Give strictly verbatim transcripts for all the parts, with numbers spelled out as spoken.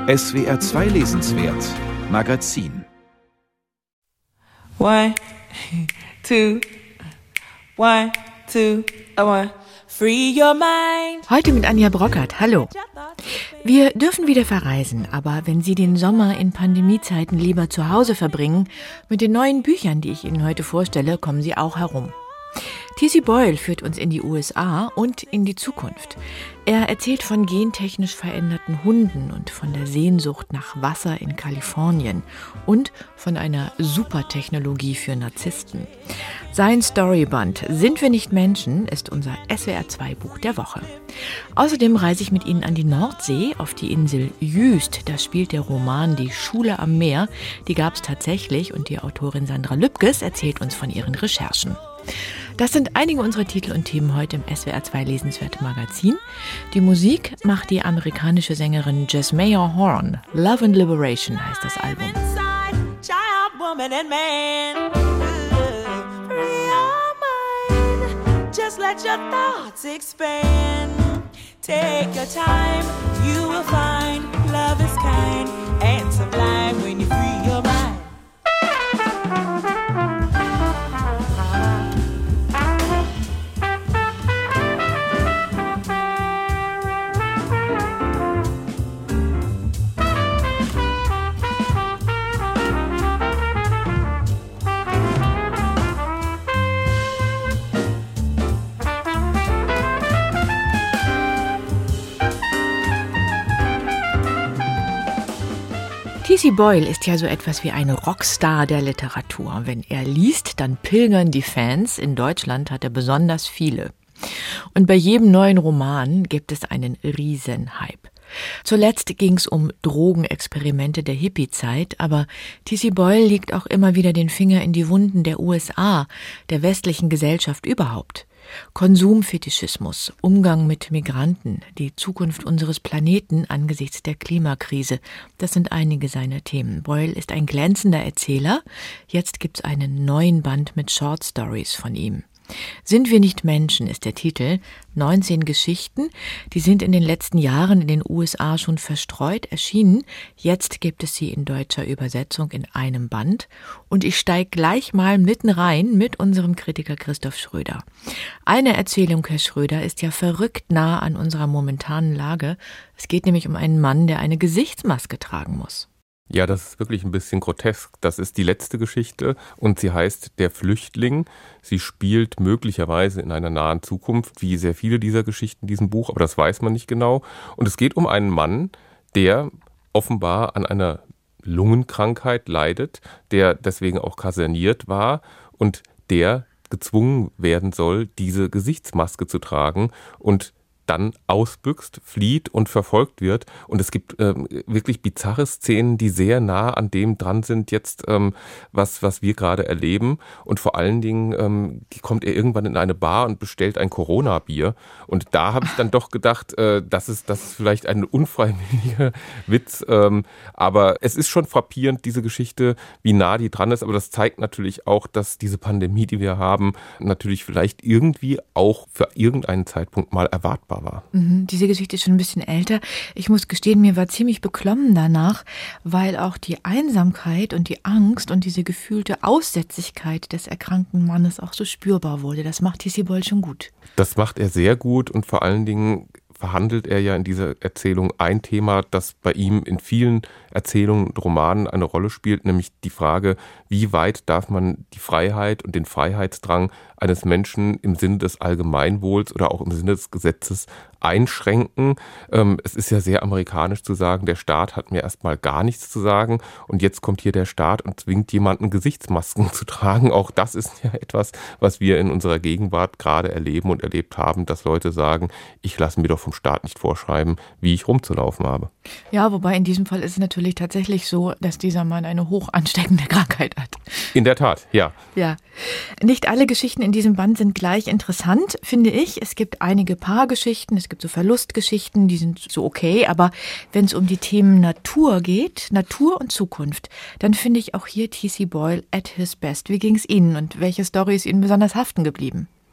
S W R zwei Lesenswert Magazin. One, two, one, two, one. Free your mind. Heute mit Anja Brockert. Hallo. Wir dürfen wieder verreisen, aber wenn Sie den Sommer in Pandemiezeiten lieber zu Hause verbringen, mit den neuen Büchern, die ich Ihnen heute vorstelle, kommen Sie auch herum. T C Boyle führt uns in die U S A und in die Zukunft. Er erzählt von gentechnisch veränderten Hunden und von der Sehnsucht nach Wasser in Kalifornien und von einer Supertechnologie für Narzissten. Sein Storyband Sind wir nicht Menschen ist unser S W R zwei Buch der Woche. Außerdem reise ich mit Ihnen an die Nordsee, auf die Insel Jüst. Da spielt der Roman Die Schule am Meer. Die gab es tatsächlich und die Autorin Sandra Lübkes erzählt uns von ihren Recherchen. Das sind einige unserer Titel und Themen heute im S W R zwei Lesenswerte Magazin. Die Musik macht die amerikanische Sängerin Jesmaya Horn. Love and Liberation heißt das Album. Child, woman and man. Free your mind. Just let your thoughts expand. Take your time. You will find love is kind and sublime when you free your mind. T C Boyle ist ja so etwas wie ein Rockstar der Literatur. Wenn er liest, dann pilgern die Fans. In Deutschland hat er besonders viele. Und bei jedem neuen Roman gibt es einen Riesenhype. Zuletzt ging es um Drogenexperimente der Hippie-Zeit, aber T C Boyle legt auch immer wieder den Finger in die Wunden der U S A, der westlichen Gesellschaft überhaupt. Konsumfetischismus, Umgang mit Migranten, die Zukunft unseres Planeten angesichts der Klimakrise, das sind einige seiner Themen. Boyle ist ein glänzender Erzähler. Jetzt gibt's einen neuen Band mit Short Stories von ihm. Sind wir nicht Menschen ist der Titel. neunzehn Geschichten, die sind in den letzten Jahren in den U S A schon verstreut erschienen. Jetzt gibt es sie in deutscher Übersetzung in einem Band. Und ich steige gleich mal mitten rein mit unserem Kritiker Christoph Schröder. Eine Erzählung, Herr Schröder, ist ja verrückt nah an unserer momentanen Lage. Es geht nämlich um einen Mann, der eine Gesichtsmaske tragen muss. Ja, das ist wirklich ein bisschen grotesk. Das ist die letzte Geschichte und sie heißt Der Flüchtling. Sie spielt möglicherweise in einer nahen Zukunft, wie sehr viele dieser Geschichten in diesem Buch, aber das weiß man nicht genau. Und es geht um einen Mann, der offenbar an einer Lungenkrankheit leidet, der deswegen auch kaserniert war und der gezwungen werden soll, diese Gesichtsmaske zu tragen und dann ausbüchst, flieht und verfolgt wird. Und es gibt ähm, wirklich bizarre Szenen, die sehr nah an dem dran sind jetzt, ähm, was, was wir gerade erleben. Und vor allen Dingen ähm, kommt er irgendwann in eine Bar und bestellt ein Corona-Bier. Und da habe ich dann doch gedacht, äh, das ist, das ist vielleicht ein unfreiwilliger Witz. Ähm, aber es ist schon frappierend, diese Geschichte, wie nah die dran ist. Aber das zeigt natürlich auch, dass diese Pandemie, die wir haben, natürlich vielleicht irgendwie auch für irgendeinen Zeitpunkt mal erwartbar war. Mhm, diese Geschichte ist schon ein bisschen älter. Ich muss gestehen, mir war ziemlich beklommen danach, weil auch die Einsamkeit und die Angst und diese gefühlte Aussätzlichkeit des erkrankten Mannes auch so spürbar wurde. Das macht T C Boyle schon gut. Das macht er sehr gut und vor allen Dingen verhandelt er ja in dieser Erzählung ein Thema, das bei ihm in vielen Erzählungen und Romanen eine Rolle spielt, nämlich die Frage, wie weit darf man die Freiheit und den Freiheitsdrang eines Menschen im Sinne des Allgemeinwohls oder auch im Sinne des Gesetzes einschränken. Ähm, es ist ja sehr amerikanisch zu sagen, der Staat hat mir erstmal gar nichts zu sagen und jetzt kommt hier der Staat und zwingt jemanden, Gesichtsmasken zu tragen. Auch das ist ja etwas, was wir in unserer Gegenwart gerade erleben und erlebt haben, dass Leute sagen, ich lasse mir doch vom Staat nicht vorschreiben, wie ich rumzulaufen habe. Ja, wobei in diesem Fall ist es natürlich tatsächlich so, dass dieser Mann eine hoch ansteckende Krankheit hat. In der Tat, ja. Ja. Nicht alle Geschichten in diesem Band sind gleich interessant, finde ich. Es gibt einige Paargeschichten, es gibt so Verlustgeschichten, die sind so okay, aber wenn es um die Themen Natur geht, Natur und Zukunft, dann finde ich auch hier T C Boyle at his best. Wie ging es Ihnen und welche Story ist Ihnen besonders haften geblieben?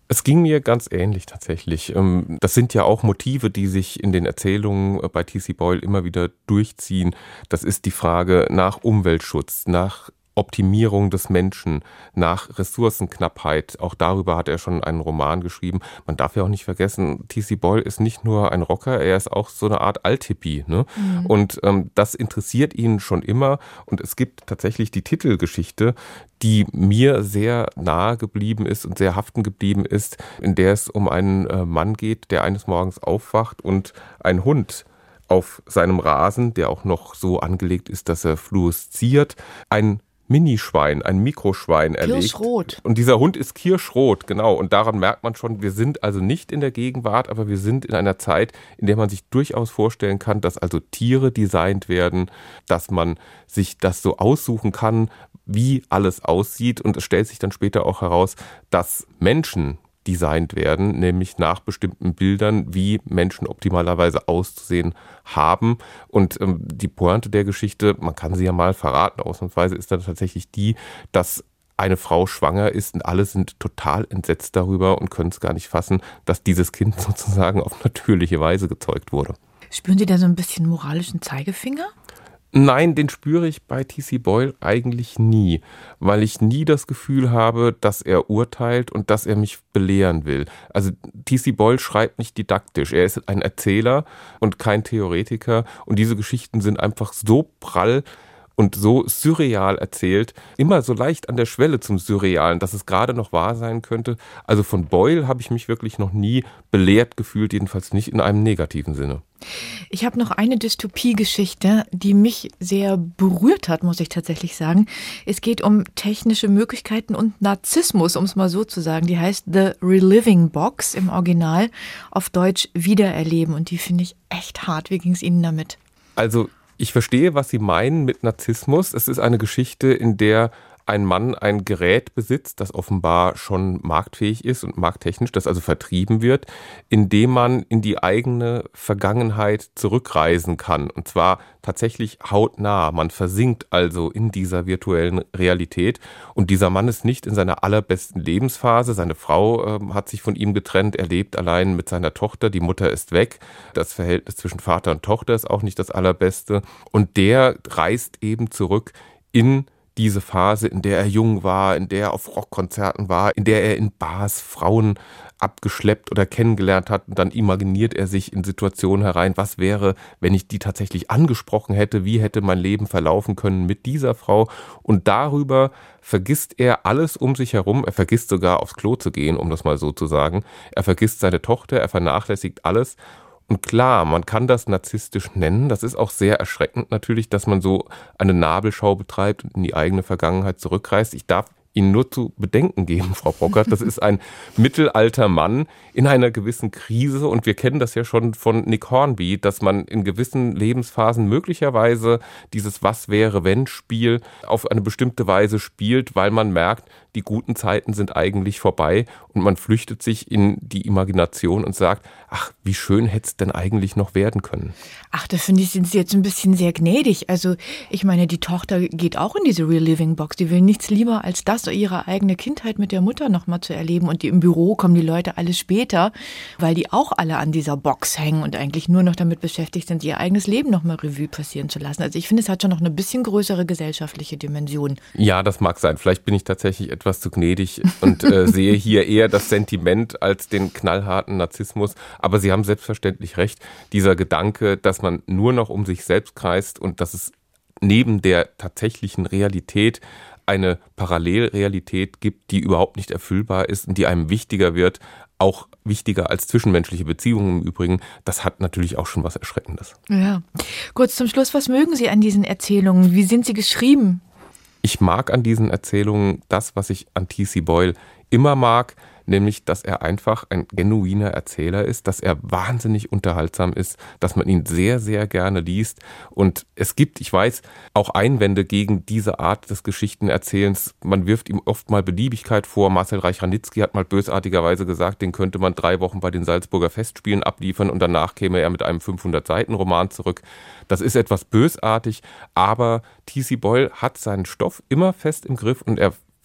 Es ging mir ganz ähnlich tatsächlich. Das sind ja auch Motive, die sich in den Erzählungen bei T C. Boyle immer wieder durchziehen. Das ist die Frage nach Umweltschutz, nach Optimierung des Menschen, nach Ressourcenknappheit. Auch darüber hat er schon einen Roman geschrieben. Man darf ja auch nicht vergessen, T C. Boyle ist nicht nur ein Rocker, er ist auch so eine Art Althippie. Ne? Mhm. Und ähm, das interessiert ihn schon immer. Und es gibt tatsächlich die Titelgeschichte, die mir sehr nahe geblieben ist und sehr haften geblieben ist, in der es um einen äh, Mann geht, der eines Morgens aufwacht und ein Hund auf seinem Rasen, der auch noch so angelegt ist, dass er fluoresziert, ein Minischwein, ein Mikroschwein erlegt. Kirschrot. Und dieser Hund ist kirschrot, genau. Und daran merkt man schon, wir sind also nicht in der Gegenwart, aber wir sind in einer Zeit, in der man sich durchaus vorstellen kann, dass also Tiere designt werden, dass man sich das so aussuchen kann, wie alles aussieht. Und es stellt sich dann später auch heraus, dass Menschen designt werden, nämlich nach bestimmten Bildern, wie Menschen optimalerweise auszusehen haben. Und ähm, die Pointe der Geschichte, man kann sie ja mal verraten, ausnahmsweise ist dann tatsächlich die, dass eine Frau schwanger ist und alle sind total entsetzt darüber und können es gar nicht fassen, dass dieses Kind sozusagen auf natürliche Weise gezeugt wurde. Spüren Sie da so ein bisschen moralischen Zeigefinger? Nein, den spüre ich bei T C. Boyle eigentlich nie, weil ich nie das Gefühl habe, dass er urteilt und dass er mich belehren will. Also T C. Boyle schreibt nicht didaktisch, er ist ein Erzähler und kein Theoretiker und diese Geschichten sind einfach so prall und so surreal erzählt, immer so leicht an der Schwelle zum Surrealen, dass es gerade noch wahr sein könnte. Also von Boyle habe ich mich wirklich noch nie belehrt gefühlt, jedenfalls nicht in einem negativen Sinne. Ich habe noch eine Dystopie-Geschichte, die mich sehr berührt hat, muss ich tatsächlich sagen. Es geht um technische Möglichkeiten und Narzissmus, um es mal so zu sagen. Die heißt The Reliving Box im Original, auf Deutsch Wiedererleben. Und die finde ich echt hart. Wie ging es Ihnen damit? Also ich verstehe, was Sie meinen mit Narzissmus. Es ist eine Geschichte, in der ein Mann ein Gerät besitzt, das offenbar schon marktfähig ist und markttechnisch, das also vertrieben wird, indem man in die eigene Vergangenheit zurückreisen kann. Und zwar tatsächlich hautnah. Man versinkt also in dieser virtuellen Realität. Und dieser Mann ist nicht in seiner allerbesten Lebensphase. Seine Frau äh, hat sich von ihm getrennt. Er lebt allein mit seiner Tochter. Die Mutter ist weg. Das Verhältnis zwischen Vater und Tochter ist auch nicht das allerbeste. Und der reist eben zurück in diese Phase, in der er jung war, in der er auf Rockkonzerten war, in der er in Bars Frauen abgeschleppt oder kennengelernt hat. Und dann imaginiert er sich in Situationen herein, was wäre, wenn ich die tatsächlich angesprochen hätte, wie hätte mein Leben verlaufen können mit dieser Frau. Und darüber vergisst er alles um sich herum. Er vergisst sogar aufs Klo zu gehen, um das mal so zu sagen. Er vergisst seine Tochter, er vernachlässigt alles. Und klar, man kann das narzisstisch nennen. Das ist auch sehr erschreckend natürlich, dass man so eine Nabelschau betreibt und in die eigene Vergangenheit zurückreist. Ich darf Ihnen nur zu bedenken geben, Frau Brockert, das ist ein mittelalter Mann in einer gewissen Krise und wir kennen das ja schon von Nick Hornby, dass man in gewissen Lebensphasen möglicherweise dieses Was-wäre-wenn-Spiel auf eine bestimmte Weise spielt, weil man merkt, die guten Zeiten sind eigentlich vorbei und man flüchtet sich in die Imagination und sagt, ach, wie schön hätte es denn eigentlich noch werden können. Ach, da finde ich, sind Sie jetzt ein bisschen sehr gnädig. Also ich meine, die Tochter geht auch in diese Reliving Box. Die will nichts lieber als das, ihre eigene Kindheit mit der Mutter nochmal zu erleben. Und die, im Büro kommen die Leute alle später, weil die auch alle an dieser Box hängen und eigentlich nur noch damit beschäftigt sind, ihr eigenes Leben nochmal Revue passieren zu lassen. Also ich finde, es hat schon noch eine bisschen größere gesellschaftliche Dimension. Ja, das mag sein. Vielleicht bin ich tatsächlich etwas zu gnädig und äh, sehe hier eher das Sentiment als den knallharten Narzissmus. Aber Sie haben selbstverständlich recht. Dieser Gedanke, dass man nur noch um sich selbst kreist und dass es neben der tatsächlichen Realität eine Parallelrealität gibt, die überhaupt nicht erfüllbar ist und die einem wichtiger wird, auch wichtiger als zwischenmenschliche Beziehungen im Übrigen, das hat natürlich auch schon was Erschreckendes. Ja. Kurz zum Schluss, was mögen Sie an diesen Erzählungen? Wie sind sie geschrieben? Ich mag an diesen Erzählungen das, was ich an T C. Boyle immer mag, nämlich, dass er einfach ein genuiner Erzähler ist, dass er wahnsinnig unterhaltsam ist, dass man ihn sehr, sehr gerne liest. Und es gibt, ich weiß, auch Einwände gegen diese Art des Geschichtenerzählens. Man wirft ihm oft mal Beliebigkeit vor. Marcel Reich-Ranitzky hat mal bösartigerweise gesagt, den könnte man drei Wochen bei den Salzburger Festspielen abliefern und danach käme er mit einem fünfhundert-Seiten-Roman zurück. Das ist etwas bösartig, aber T C. Boyle hat seinen Stoff immer fest im Griff und er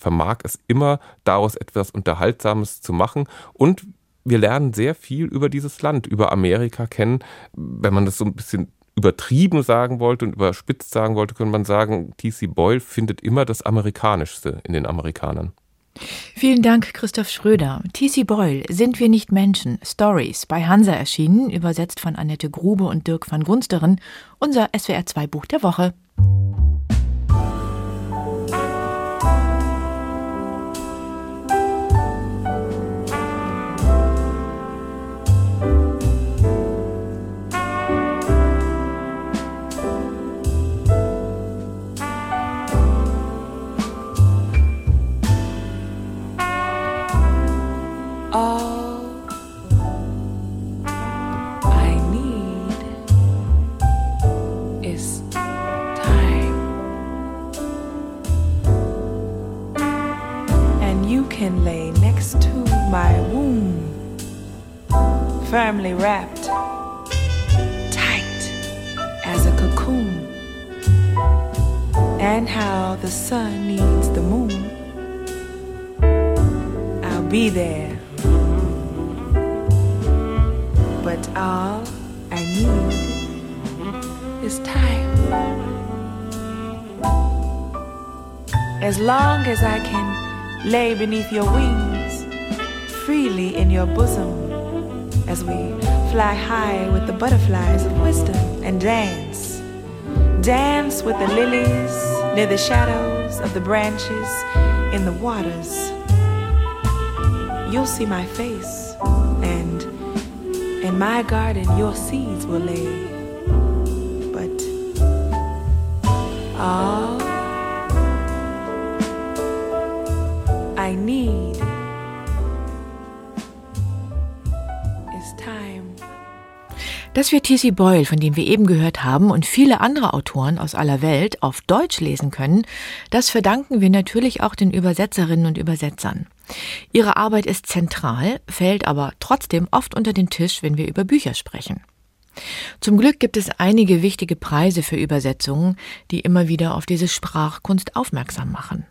vermag es immer, daraus etwas Unterhaltsames zu machen. Und wir lernen sehr viel über dieses Land, über Amerika kennen. Wenn man das so ein bisschen übertrieben sagen wollte und überspitzt sagen wollte, könnte man sagen, T C. Boyle findet immer das Amerikanischste in den Amerikanern. Vielen Dank, Christoph Schröder. T C. Boyle, Sind wir nicht Menschen? Stories, bei Hansa erschienen, übersetzt von Annette Grube und Dirk van Gunsteren, unser S W R zwei Buch der Woche. Firmly wrapped, tight as a cocoon, and how the sun needs the moon. I'll be there, but all I need is time. As long as I can lay beneath your wings, freely in your bosom, as we fly high with the butterflies of wisdom and dance, dance with the lilies near the shadows of the branches in the waters. You'll see my face, and in my garden your seeds will lay. But all I need Dass wir T C. Boyle, von dem wir eben gehört haben, und viele andere Autoren aus aller Welt auf Deutsch lesen können, das verdanken wir natürlich auch den Übersetzerinnen und Übersetzern. Ihre Arbeit ist zentral, fällt aber trotzdem oft unter den Tisch, wenn wir über Bücher sprechen. Zum Glück gibt es einige wichtige Preise für Übersetzungen, die immer wieder auf diese Sprachkunst aufmerksam machen.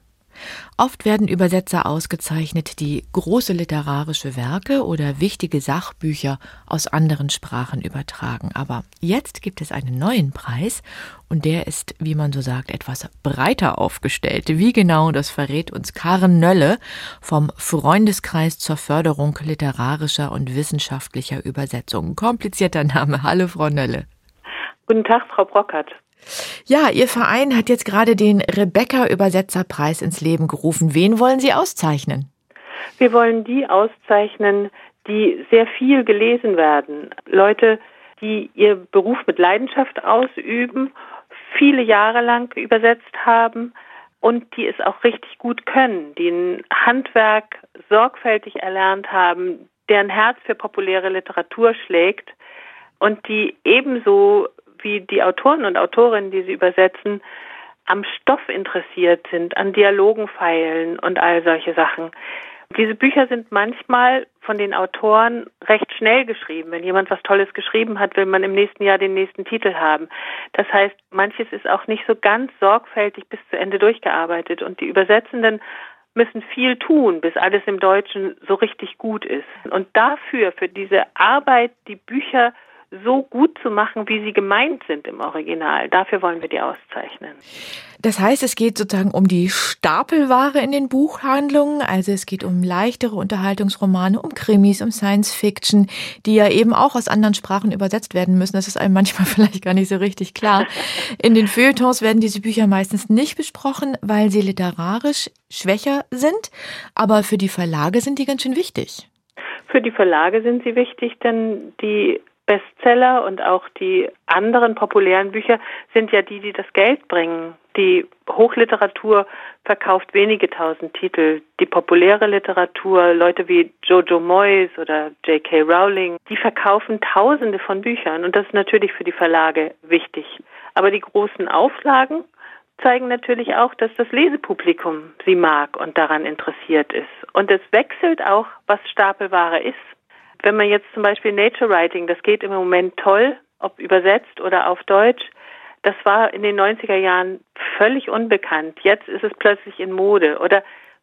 Oft werden Übersetzer ausgezeichnet, die große literarische Werke oder wichtige Sachbücher aus anderen Sprachen übertragen. Aber jetzt gibt es einen neuen Preis und der ist, wie man so sagt, etwas breiter aufgestellt. Wie genau, das verrät uns Karen Nölle vom Freundeskreis zur Förderung literarischer und wissenschaftlicher Übersetzungen. Komplizierter Name. Hallo, Frau Nölle. Guten Tag, Frau Brockert. Ja, Ihr Verein hat jetzt gerade den Rebecca-Übersetzerpreis ins Leben gerufen. Wen wollen Sie auszeichnen? Wir wollen die auszeichnen, die sehr viel gelesen werden. Leute, die ihr Beruf mit Leidenschaft ausüben, viele Jahre lang übersetzt haben und die es auch richtig gut können, die ein Handwerk sorgfältig erlernt haben, deren Herz für populäre Literatur schlägt und die ebenso wie die Autoren und Autorinnen, die sie übersetzen, am Stoff interessiert sind, an Dialogen feilen und all solche Sachen. Diese Bücher sind manchmal von den Autoren recht schnell geschrieben. Wenn jemand was Tolles geschrieben hat, will man im nächsten Jahr den nächsten Titel haben. Das heißt, manches ist auch nicht so ganz sorgfältig bis zu Ende durchgearbeitet und die Übersetzenden müssen viel tun, bis alles im Deutschen so richtig gut ist. Und dafür, für diese Arbeit, die Bücher so gut zu machen, wie sie gemeint sind im Original. Dafür wollen wir die auszeichnen. Das heißt, es geht sozusagen um die Stapelware in den Buchhandlungen. Also es geht um leichtere Unterhaltungsromane, um Krimis, um Science-Fiction, die ja eben auch aus anderen Sprachen übersetzt werden müssen. Das ist einem manchmal vielleicht gar nicht so richtig klar. In den Feuilletons werden diese Bücher meistens nicht besprochen, weil sie literarisch schwächer sind. Aber für die Verlage sind die ganz schön wichtig. Für die Verlage sind sie wichtig, denn die Bestseller und auch die anderen populären Bücher sind ja die, die das Geld bringen. Die Hochliteratur verkauft wenige tausend Titel. Die populäre Literatur, Leute wie Jojo Moyes oder J K Rowling, die verkaufen Tausende von Büchern und das ist natürlich für die Verlage wichtig. Aber die großen Auflagen zeigen natürlich auch, dass das Lesepublikum sie mag und daran interessiert ist. Und es wechselt auch, was Stapelware ist. Wenn man jetzt zum Beispiel Nature Writing, das geht im Moment toll, ob übersetzt oder auf Deutsch, das war in den neunziger Jahren völlig unbekannt. Jetzt ist es plötzlich in Mode. Oder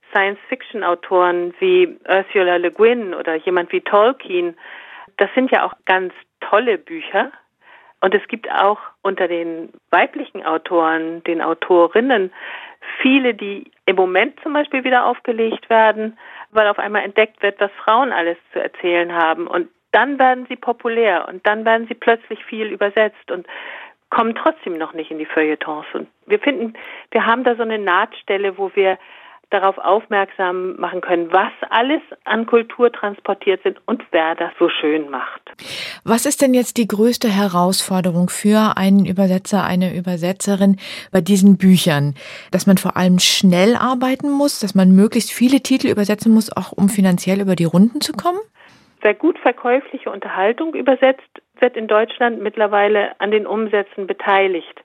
Science-Fiction-Autoren wie Ursula Le Guin oder jemand wie Tolkien, das sind ja auch ganz tolle Bücher. Und es gibt auch unter den weiblichen Autoren, den Autorinnen, viele, die im Moment zum Beispiel wieder aufgelegt werden, weil auf einmal entdeckt wird, was Frauen alles zu erzählen haben. Und dann werden sie populär und dann werden sie plötzlich viel übersetzt und kommen trotzdem noch nicht in die Feuilletons. Und wir finden, wir haben da so eine Nahtstelle, wo wir darauf aufmerksam machen können, was alles an Kultur transportiert sind und wer das so schön macht. Was ist denn jetzt die größte Herausforderung für einen Übersetzer, eine Übersetzerin bei diesen Büchern? Dass man vor allem schnell arbeiten muss, dass man möglichst viele Titel übersetzen muss, auch um finanziell über die Runden zu kommen? Wer gut verkäufliche Unterhaltung übersetzt, wird in Deutschland mittlerweile an den Umsätzen beteiligt.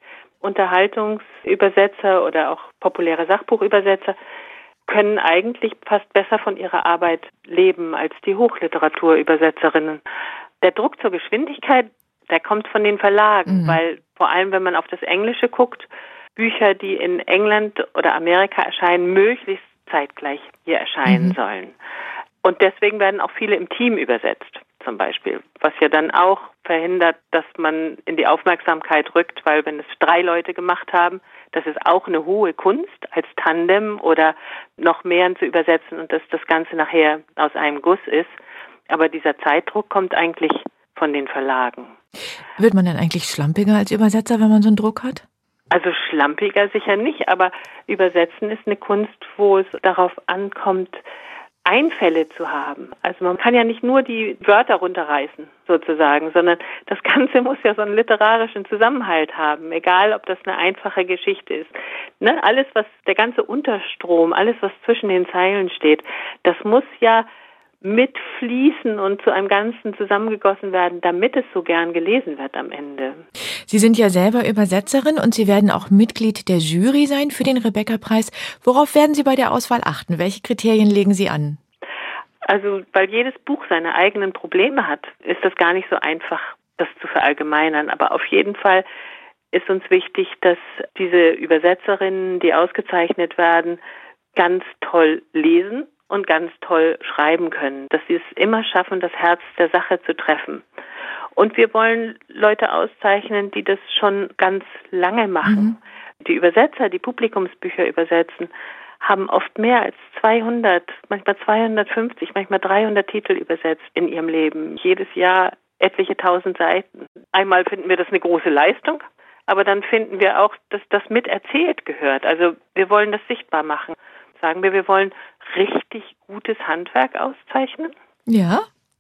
Unterhaltungsübersetzer oder auch populäre Sachbuchübersetzer können eigentlich fast besser von ihrer Arbeit leben als die Hochliteraturübersetzerinnen. Der Druck zur Geschwindigkeit, der kommt von den Verlagen, mhm. weil vor allem, wenn man auf das Englische guckt, Bücher, die in England oder Amerika erscheinen, möglichst zeitgleich hier erscheinen mhm. sollen. Und deswegen werden auch viele im Team übersetzt, zum Beispiel, was ja dann auch verhindert, dass man in die Aufmerksamkeit rückt, weil wenn es drei Leute gemacht haben, das ist auch eine hohe Kunst, als Tandem oder noch mehr zu übersetzen und dass das Ganze nachher aus einem Guss ist. Aber dieser Zeitdruck kommt eigentlich von den Verlagen. Wird man dann eigentlich schlampiger als Übersetzer, wenn man so einen Druck hat? Also schlampiger sicher nicht, aber Übersetzen ist eine Kunst, wo es darauf ankommt, Einfälle zu haben. Also man kann ja nicht nur die Wörter runterreißen, sozusagen, sondern das Ganze muss ja so einen literarischen Zusammenhalt haben, egal ob das eine einfache Geschichte ist. Ne? Alles, was, der ganze Unterstrom, alles, was zwischen den Zeilen steht, das muss ja mitfließen und zu einem Ganzen zusammengegossen werden, damit es so gern gelesen wird am Ende. Sie sind ja selber Übersetzerin und Sie werden auch Mitglied der Jury sein für den Rebecca-Preis. Worauf werden Sie bei der Auswahl achten? Welche Kriterien legen Sie an? Also, weil jedes Buch seine eigenen Probleme hat, ist das gar nicht so einfach, das zu verallgemeinern. Aber auf jeden Fall ist uns wichtig, dass diese Übersetzerinnen, die ausgezeichnet werden, ganz toll lesen und ganz toll schreiben können, dass sie es immer schaffen, das Herz der Sache zu treffen. Und wir wollen Leute auszeichnen, die das schon ganz lange machen. Mhm. Die Übersetzer, die Publikumsbücher übersetzen, haben oft mehr als zweihundert, manchmal zweihundertfünfzig, manchmal dreihundert Titel übersetzt in ihrem Leben. Jedes Jahr etliche tausend Seiten. Einmal finden wir das eine große Leistung, aber dann finden wir auch, dass das mit erzählt gehört. Also wir wollen das sichtbar machen. Sagen wir, wir wollen richtig gutes Handwerk auszeichnen? Ja.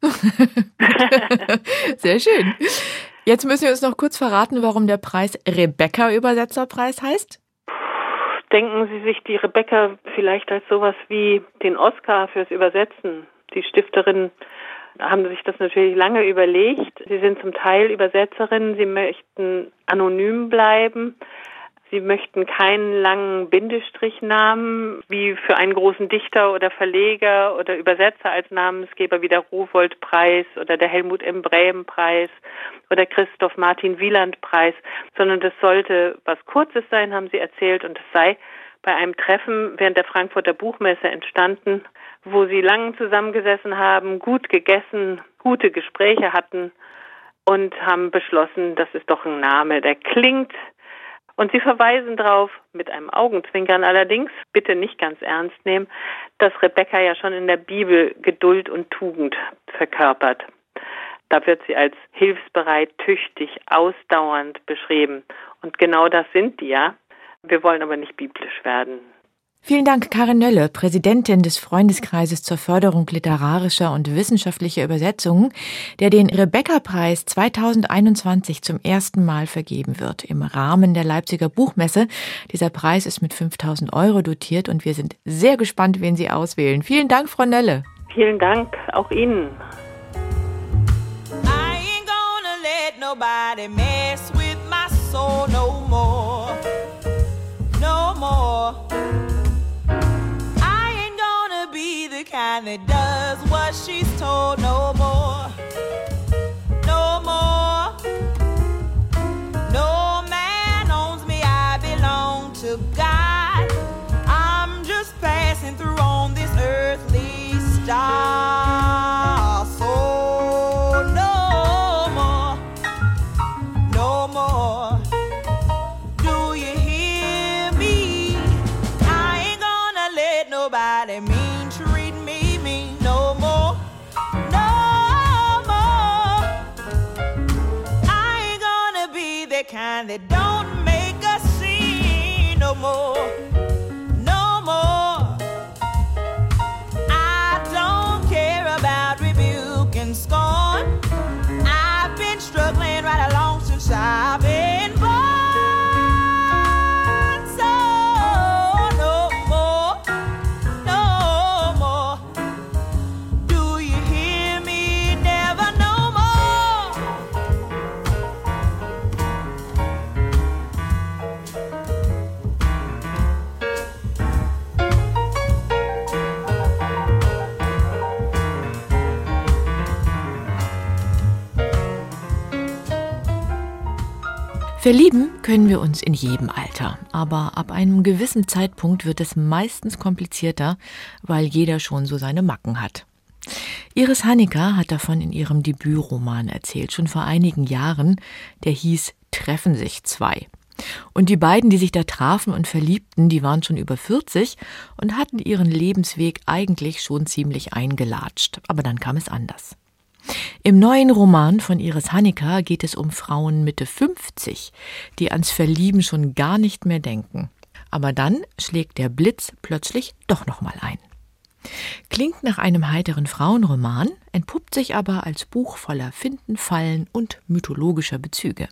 Sehr schön. Jetzt müssen wir uns noch kurz verraten, warum der Preis Rebecca-Übersetzerpreis heißt. Denken Sie sich die Rebecca vielleicht als sowas wie den Oscar fürs Übersetzen. Die Stifterinnen haben sich das natürlich lange überlegt. Sie sind zum Teil Übersetzerinnen, sie möchten anonym bleiben. Sie möchten keinen langen Bindestrichnamen wie für einen großen Dichter oder Verleger oder Übersetzer als Namensgeber wie der Rowohlt-Preis oder der Helmut M. Brehm-Preis oder Christoph Martin Wieland-Preis, sondern das sollte was Kurzes sein, haben sie erzählt, und es sei bei einem Treffen während der Frankfurter Buchmesse entstanden, wo sie lang zusammengesessen haben, gut gegessen, gute Gespräche hatten und haben beschlossen, das ist doch ein Name, der klingt. Und sie verweisen darauf, mit einem Augenzwinkern allerdings, bitte nicht ganz ernst nehmen, dass Rebecca ja schon in der Bibel Geduld und Tugend verkörpert. Da wird sie als hilfsbereit, tüchtig, ausdauernd beschrieben. Und genau das sind die ja. Wir wollen aber nicht biblisch werden. Vielen Dank, Karin Nölle, Präsidentin des Freundeskreises zur Förderung literarischer und wissenschaftlicher Übersetzungen, der den Rebecca-Preis zweitausendeinundzwanzig zum ersten Mal vergeben wird im Rahmen der Leipziger Buchmesse. Dieser Preis ist mit fünftausend Euro dotiert und wir sind sehr gespannt, wen Sie auswählen. Vielen Dank, Frau Nölle. Vielen Dank, auch Ihnen. I ain't gonna let nobody mess with my soul no more. No more. The kind that does what she's told no more, no more. No man owns me, I belong to God. I'm just passing through on star. So no more, no more. Do you hear me? I ain't gonna let nobody mean treat me mean no more, no more. I ain't gonna be the kind that don't make a scene no more. Scorn. I've been struggling right along since I've been born. So no more, no more. Do you hear me? Never no more. Verlieben können wir uns in jedem Alter, aber ab einem gewissen Zeitpunkt wird es meistens komplizierter, weil jeder schon so seine Macken hat. Iris Hanikka hat davon in ihrem Debütroman erzählt, schon vor einigen Jahren, der hieß Treffen sich zwei. Und die beiden, die sich da trafen und verliebten, die waren schon über vierzig und hatten ihren Lebensweg eigentlich schon ziemlich eingelatscht, aber dann kam es anders. Im neuen Roman von Iris Hanikka geht es um Frauen Mitte fünfzig, die ans Verlieben schon gar nicht mehr denken. Aber dann schlägt der Blitz plötzlich doch noch mal ein. Klingt nach einem heiteren Frauenroman, entpuppt sich aber als Buch voller Finden, Fallen und mythologischer Bezüge.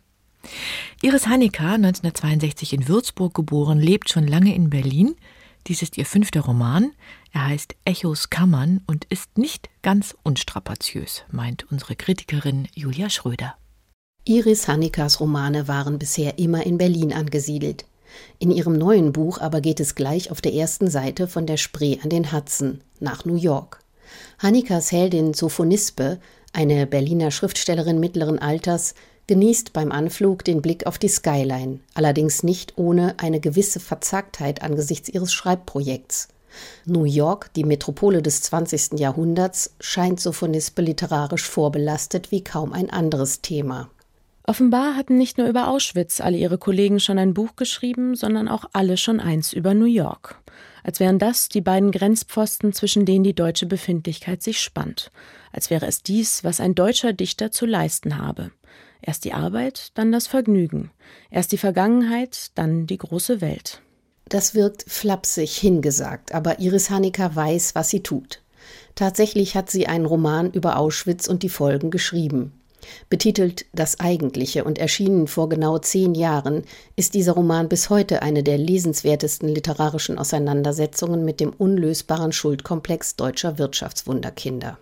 Iris Hanikka, neunzehnhundertzweiundsechzig in Würzburg geboren, lebt schon lange in Berlin. Dies ist ihr fünfter Roman. Er heißt Echos Kammern und ist nicht ganz unstrapaziös, meint unsere Kritikerin Julia Schröder. Iris Hanikkas Romane waren bisher immer in Berlin angesiedelt. In ihrem neuen Buch aber geht es gleich auf der ersten Seite von der Spree an den Hudson nach New York. Hanikkas Heldin Sophonispe, eine Berliner Schriftstellerin mittleren Alters, genießt beim Anflug den Blick auf die Skyline, allerdings nicht ohne eine gewisse Verzagtheit angesichts ihres Schreibprojekts. New York, die Metropole des zwanzigsten Jahrhunderts, scheint Sophonispe literarisch vorbelastet wie kaum ein anderes Thema. Offenbar hatten nicht nur über Auschwitz alle ihre Kollegen schon ein Buch geschrieben, sondern auch alle schon eins über New York. Als wären das die beiden Grenzpfosten, zwischen denen die deutsche Befindlichkeit sich spannt. Als wäre es dies, was ein deutscher Dichter zu leisten habe. Erst die Arbeit, dann das Vergnügen. Erst die Vergangenheit, dann die große Welt. Das wirkt flapsig hingesagt, aber Iris Hanikka weiß, was sie tut. Tatsächlich hat sie einen Roman über Auschwitz und die Folgen geschrieben. Betitelt Das Eigentliche und erschienen vor genau zehn Jahren, ist dieser Roman bis heute eine der lesenswertesten literarischen Auseinandersetzungen mit dem unlösbaren Schuldkomplex deutscher Wirtschaftswunderkinder.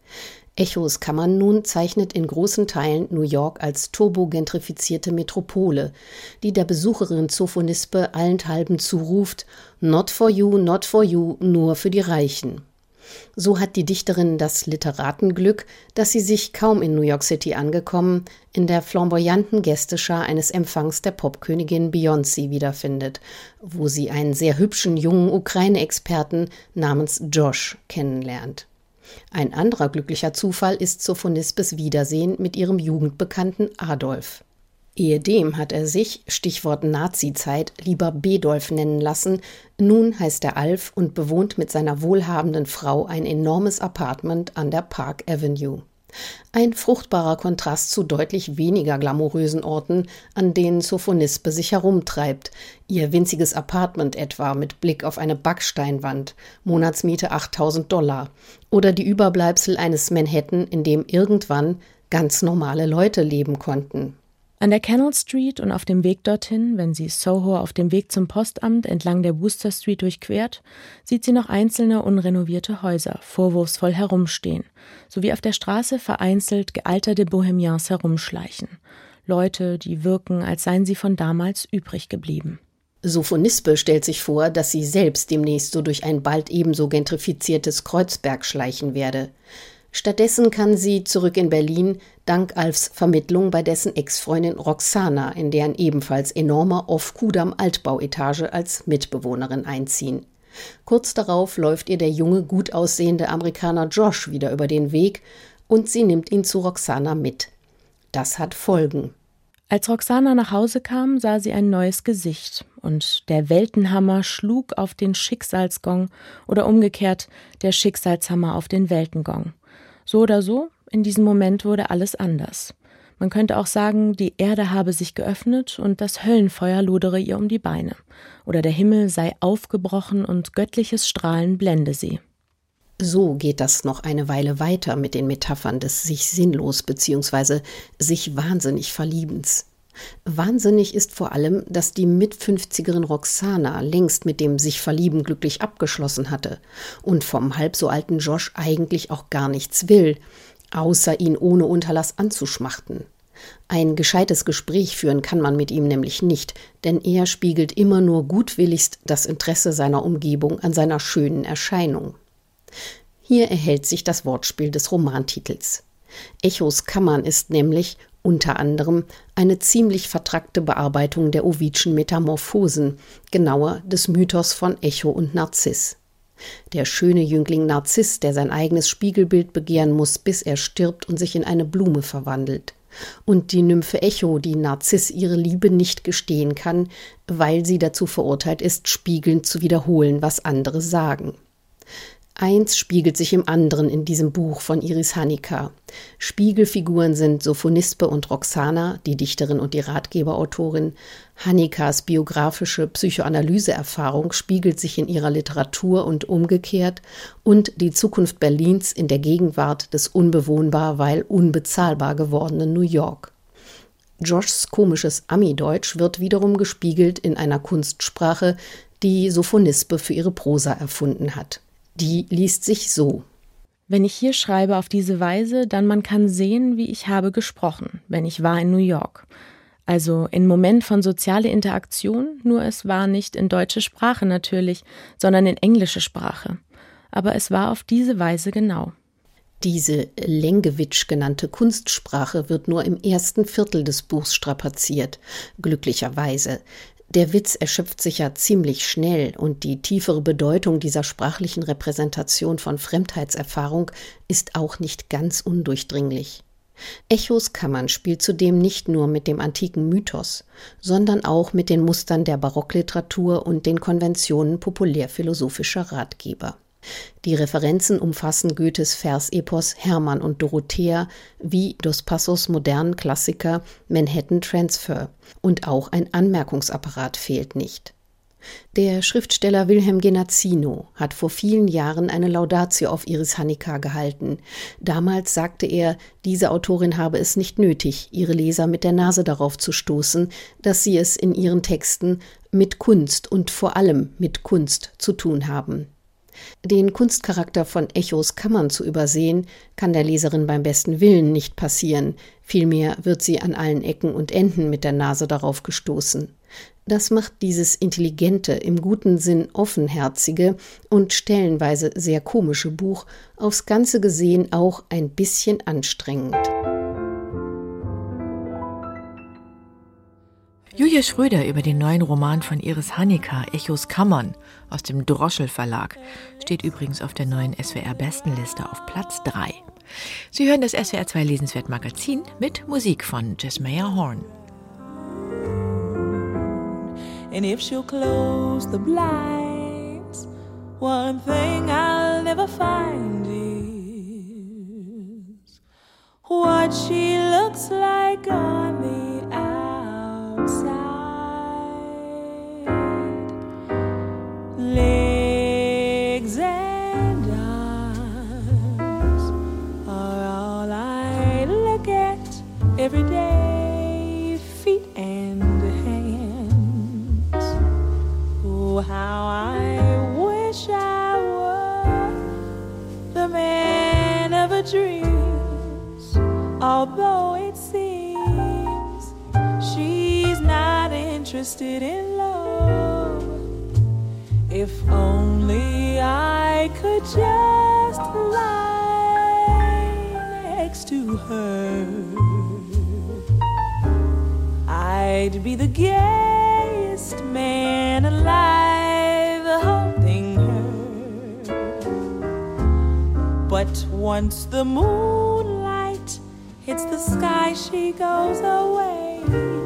Echos Kammern nun zeichnet in großen Teilen New York als turbogentrifizierte Metropole, die der Besucherin Sophonispe allenthalben zuruft: Not for you, not for you, nur für die Reichen. So hat die Dichterin das Literatenglück, dass sie sich, kaum in New York City angekommen, in der flamboyanten Gästeschar eines Empfangs der Popkönigin Beyoncé wiederfindet, wo sie einen sehr hübschen jungen Ukraine-Experten namens Josh kennenlernt. Ein anderer glücklicher Zufall ist Sophonispes Wiedersehen mit ihrem Jugendbekannten Adolf. Ehedem hat er sich, Stichwort Nazi-Zeit, lieber Bedolf nennen lassen. Nun heißt er Alf und bewohnt mit seiner wohlhabenden Frau ein enormes Apartment an der Park Avenue. Ein fruchtbarer Kontrast zu deutlich weniger glamourösen Orten, an denen Sophonispe sich herumtreibt. Ihr winziges Apartment etwa mit Blick auf eine Backsteinwand, Monatsmiete achttausend Dollar. Oder die Überbleibsel eines Manhattan, in dem irgendwann ganz normale Leute leben konnten. An der Canal Street und auf dem Weg dorthin, wenn sie Soho auf dem Weg zum Postamt entlang der Wooster Street durchquert, sieht sie noch einzelne unrenovierte Häuser vorwurfsvoll herumstehen, sowie auf der Straße vereinzelt gealterte Bohemians herumschleichen. Leute, die wirken, als seien sie von damals übrig geblieben. Sophonispe stellt sich vor, dass sie selbst demnächst so durch ein bald ebenso gentrifiziertes Kreuzberg schleichen werde. Stattdessen kann sie zurück in Berlin dank Alfs Vermittlung bei dessen Ex-Freundin Roxana in deren ebenfalls enormer Off-Kudam-Altbauetage als Mitbewohnerin einziehen. Kurz darauf läuft ihr der junge, gut aussehende Amerikaner Josh wieder über den Weg und sie nimmt ihn zu Roxana mit. Das hat Folgen. Als Roxana nach Hause kam, sah sie ein neues Gesicht und der Weltenhammer schlug auf den Schicksalsgong oder umgekehrt der Schicksalshammer auf den Weltengong. So oder so, in diesem Moment wurde alles anders. Man könnte auch sagen, die Erde habe sich geöffnet und das Höllenfeuer lodere ihr um die Beine. Oder der Himmel sei aufgebrochen und göttliches Strahlen blende sie. So geht das noch eine Weile weiter mit den Metaphern des sich sinnlos bzw. sich wahnsinnig Verliebens. Wahnsinnig ist vor allem, dass die Mitfünfzigerin Roxana längst mit dem sich Verlieben glücklich abgeschlossen hatte und vom halb so alten Josh eigentlich auch gar nichts will, außer ihn ohne Unterlass anzuschmachten. Ein gescheites Gespräch führen kann man mit ihm nämlich nicht, denn er spiegelt immer nur gutwilligst das Interesse seiner Umgebung an seiner schönen Erscheinung. Hier erhält sich das Wortspiel des Romantitels. Echos Kammern ist nämlich unter anderem eine ziemlich vertrackte Bearbeitung der Ovidschen Metamorphosen, genauer des Mythos von Echo und Narziss. Der schöne Jüngling Narziss, der sein eigenes Spiegelbild begehren muss, bis er stirbt und sich in eine Blume verwandelt. Und die Nymphe Echo, die Narziss ihre Liebe nicht gestehen kann, weil sie dazu verurteilt ist, spiegelnd zu wiederholen, was andere sagen. Eins spiegelt sich im anderen in diesem Buch von Iris Hanikar. Spiegelfiguren sind Sophonispe und Roxana, die Dichterin und die Ratgeberautorin. Hanikars biografische Psychoanalyseerfahrung spiegelt sich in ihrer Literatur und umgekehrt und die Zukunft Berlins in der Gegenwart des unbewohnbar, weil unbezahlbar gewordenen New York. Joshs komisches Ami-Deutsch wird wiederum gespiegelt in einer Kunstsprache, die Sophonispe für ihre Prosa erfunden hat. Die liest sich so. Wenn ich hier schreibe auf diese Weise, dann man kann sehen, wie ich habe gesprochen, wenn ich war in New York. Also in Moment von sozialer Interaktion, nur es war nicht in deutsche Sprache natürlich, sondern in englische Sprache. Aber es war auf diese Weise genau. Diese Lengewitsch genannte Kunstsprache wird nur im ersten Viertel des Buchs strapaziert, glücklicherweise. Der Witz erschöpft sich ja ziemlich schnell und die tiefere Bedeutung dieser sprachlichen Repräsentation von Fremdheitserfahrung ist auch nicht ganz undurchdringlich. Echos Kammern spielt zudem nicht nur mit dem antiken Mythos, sondern auch mit den Mustern der Barockliteratur und den Konventionen populärphilosophischer Ratgeber. Die Referenzen umfassen Goethes Versepos Hermann und Dorothea wie Dos Passos modernen Klassiker Manhattan Transfer und auch ein Anmerkungsapparat fehlt nicht. Der Schriftsteller Wilhelm Genazzino hat vor vielen Jahren eine Laudatio auf Iris Hanikar gehalten. Damals sagte er, diese Autorin habe es nicht nötig, ihre Leser mit der Nase darauf zu stoßen, dass sie es in ihren Texten mit Kunst und vor allem mit Kunst zu tun haben. Den Kunstcharakter von Echos Kammern zu übersehen, kann der Leserin beim besten Willen nicht passieren, vielmehr wird sie an allen Ecken und Enden mit der Nase darauf gestoßen. Das macht dieses intelligente, im guten Sinn offenherzige und stellenweise sehr komische Buch aufs Ganze gesehen auch ein bisschen anstrengend. Julia Schröder über den neuen Roman von Iris Hanikar, Echos Kammern, aus dem Droschel Verlag, steht übrigens auf der neuen S W R-Bestenliste auf Platz drei. Sie hören das S W R zwei Lesenswert Magazin mit Musik von Jesmeyer Horn. And if she'll close the blinds, one thing I'll never find is what she looks like on the outside. Legs and arms are all I look at every day, feet and hands. Oh, how I wish I were the man of her dreams, although it seems she's not interested in love. If only I could just lie next to her, I'd be the gayest man alive, holding her But once the moonlight hits the sky, she goes away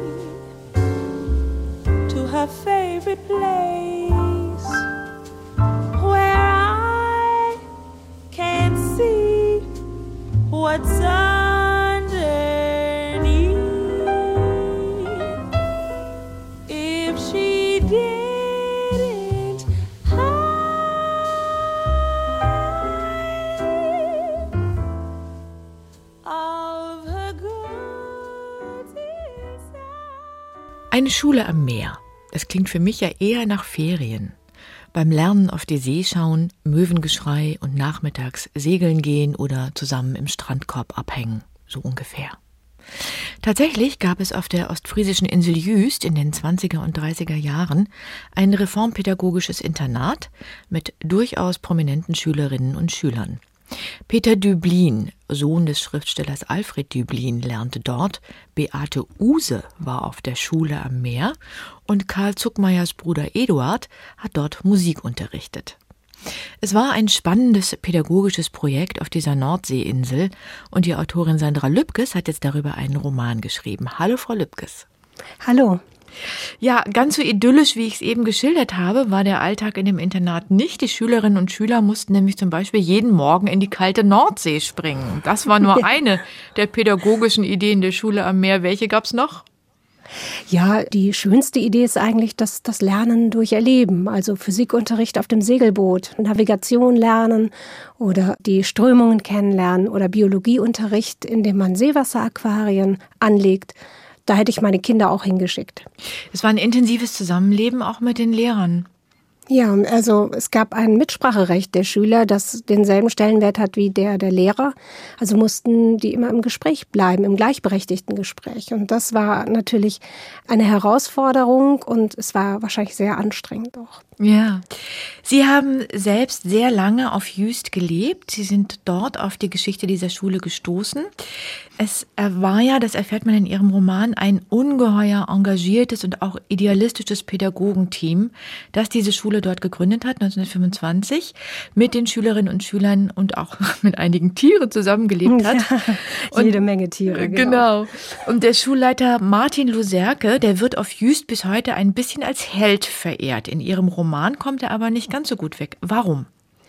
to her favorite place, where I can't see what's underneath. If she didn't hide of her goods inside. Eine Schule am Meer. Das klingt für mich ja eher nach Ferien. Beim Lernen auf die See schauen, Möwengeschrei und nachmittags segeln gehen oder zusammen im Strandkorb abhängen. So ungefähr. Tatsächlich gab es auf der ostfriesischen Insel Jüst in den zwanziger und dreißiger Jahren ein reformpädagogisches Internat mit durchaus prominenten Schülerinnen und Schülern. Peter Düblin, Sohn des Schriftstellers Alfred Düblin, lernte dort, Beate Uhse war auf der Schule am Meer und Karl Zuckmeyers Bruder Eduard hat dort Musik unterrichtet. Es war ein spannendes pädagogisches Projekt auf dieser Nordseeinsel und die Autorin Sandra Lübkes hat jetzt darüber einen Roman geschrieben. Hallo, Frau Lübkes. Hallo. Ja, ganz so idyllisch, wie ich es eben geschildert habe, war der Alltag in dem Internat nicht. Die Schülerinnen und Schüler mussten nämlich zum Beispiel jeden Morgen in die kalte Nordsee springen. Das war nur eine der pädagogischen Ideen der Schule am Meer. Welche gab's noch? Ja, die schönste Idee ist eigentlich das, das Lernen durch Erleben. Also Physikunterricht auf dem Segelboot, Navigation lernen oder die Strömungen kennenlernen oder Biologieunterricht, in dem man Seewasseraquarien anlegt. Da hätte ich meine Kinder auch hingeschickt. Es war ein intensives Zusammenleben auch mit den Lehrern. Ja, also es gab ein Mitspracherecht der Schüler, das denselben Stellenwert hat wie der der Lehrer. Also mussten die immer im Gespräch bleiben, im gleichberechtigten Gespräch. Und das war natürlich eine Herausforderung und es war wahrscheinlich sehr anstrengend auch. Ja, Sie haben selbst sehr lange auf Jüst gelebt. Sie sind dort auf die Geschichte dieser Schule gestoßen. Es war ja, das erfährt man in Ihrem Roman, ein ungeheuer engagiertes und auch idealistisches Pädagogenteam, das diese Schule dort gegründet hat, neunzehnhundertfünfundzwanzig, mit den Schülerinnen und Schülern und auch mit einigen Tieren zusammengelebt hat. Ja, und, jede Menge Tiere, genau. Genau. Und der Schulleiter Martin Luserke, der wird auf Jüst bis heute ein bisschen als Held verehrt. In Ihrem Roman kommt er aber nicht ganz so gut weg. Warum?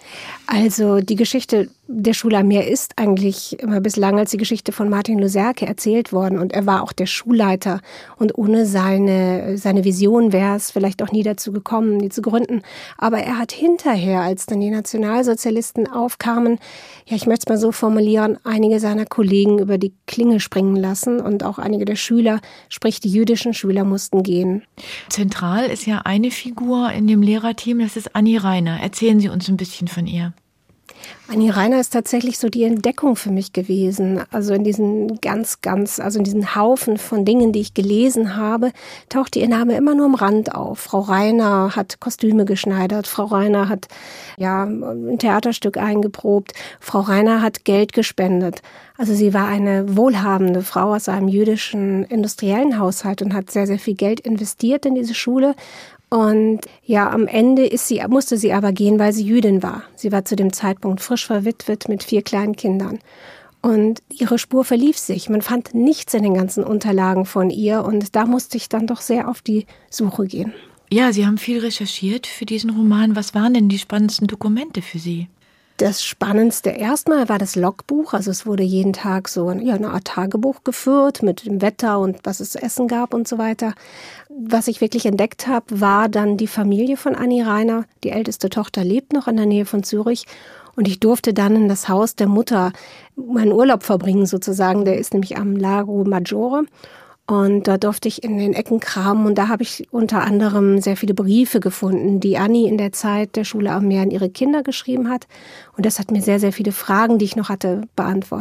Also die Geschichte der Schule am Meer ist eigentlich immer bislang als die Geschichte von Martin Luserke erzählt worden. Und er war auch der Schulleiter. Und ohne seine, seine Vision wäre es vielleicht auch nie dazu gekommen, die zu gründen. Aber er hat hinterher, als dann die Nationalsozialisten aufkamen, ja, ich möchte es mal so formulieren, einige seiner Kollegen über die Klinge springen lassen. Und auch einige der Schüler, sprich die jüdischen Schüler, mussten gehen. Zentral ist ja eine Figur in dem Lehrerteam, das ist Anni Reiner. Erzählen Sie uns ein bisschen von ihr. Anni Reiner ist tatsächlich so die Entdeckung für mich gewesen. Also in diesen ganz, ganz, also in diesen Haufen von Dingen, die ich gelesen habe, taucht ihr Name immer nur am Rand auf. Frau Reiner hat Kostüme geschneidert. Frau Reiner hat ja ein Theaterstück eingeprobt. Frau Reiner hat Geld gespendet. Also sie war eine wohlhabende Frau aus einem jüdischen industriellen Haushalt und hat sehr, sehr viel Geld investiert in diese Schule. Und ja, am Ende ist sie, musste sie aber gehen, weil sie Jüdin war. Sie war zu dem Zeitpunkt frisch verwitwet mit vier kleinen Kindern. Und ihre Spur verlief sich. Man fand nichts in den ganzen Unterlagen von ihr. Und da musste ich dann doch sehr auf die Suche gehen. Ja, Sie haben viel recherchiert für diesen Roman. Was waren denn die spannendsten Dokumente für Sie? Das Spannendste erstmal war das Logbuch. Also es wurde jeden Tag so ja, eine Art Tagebuch geführt mit dem Wetter und was es zu essen gab und so weiter. Was ich wirklich entdeckt habe, war dann die Familie von Anni Reiner. Die älteste Tochter lebt noch in der Nähe von Zürich. Und ich durfte dann in das Haus der Mutter meinen Urlaub verbringen sozusagen. Der ist nämlich am Lago Maggiore. Und da durfte ich in den Ecken kramen und da habe ich unter anderem sehr viele Briefe gefunden, die Anni in der Zeit der Schule am Meer an ihre Kinder geschrieben hat. Und das hat mir sehr, sehr viele Fragen, die ich noch hatte, beantwortet.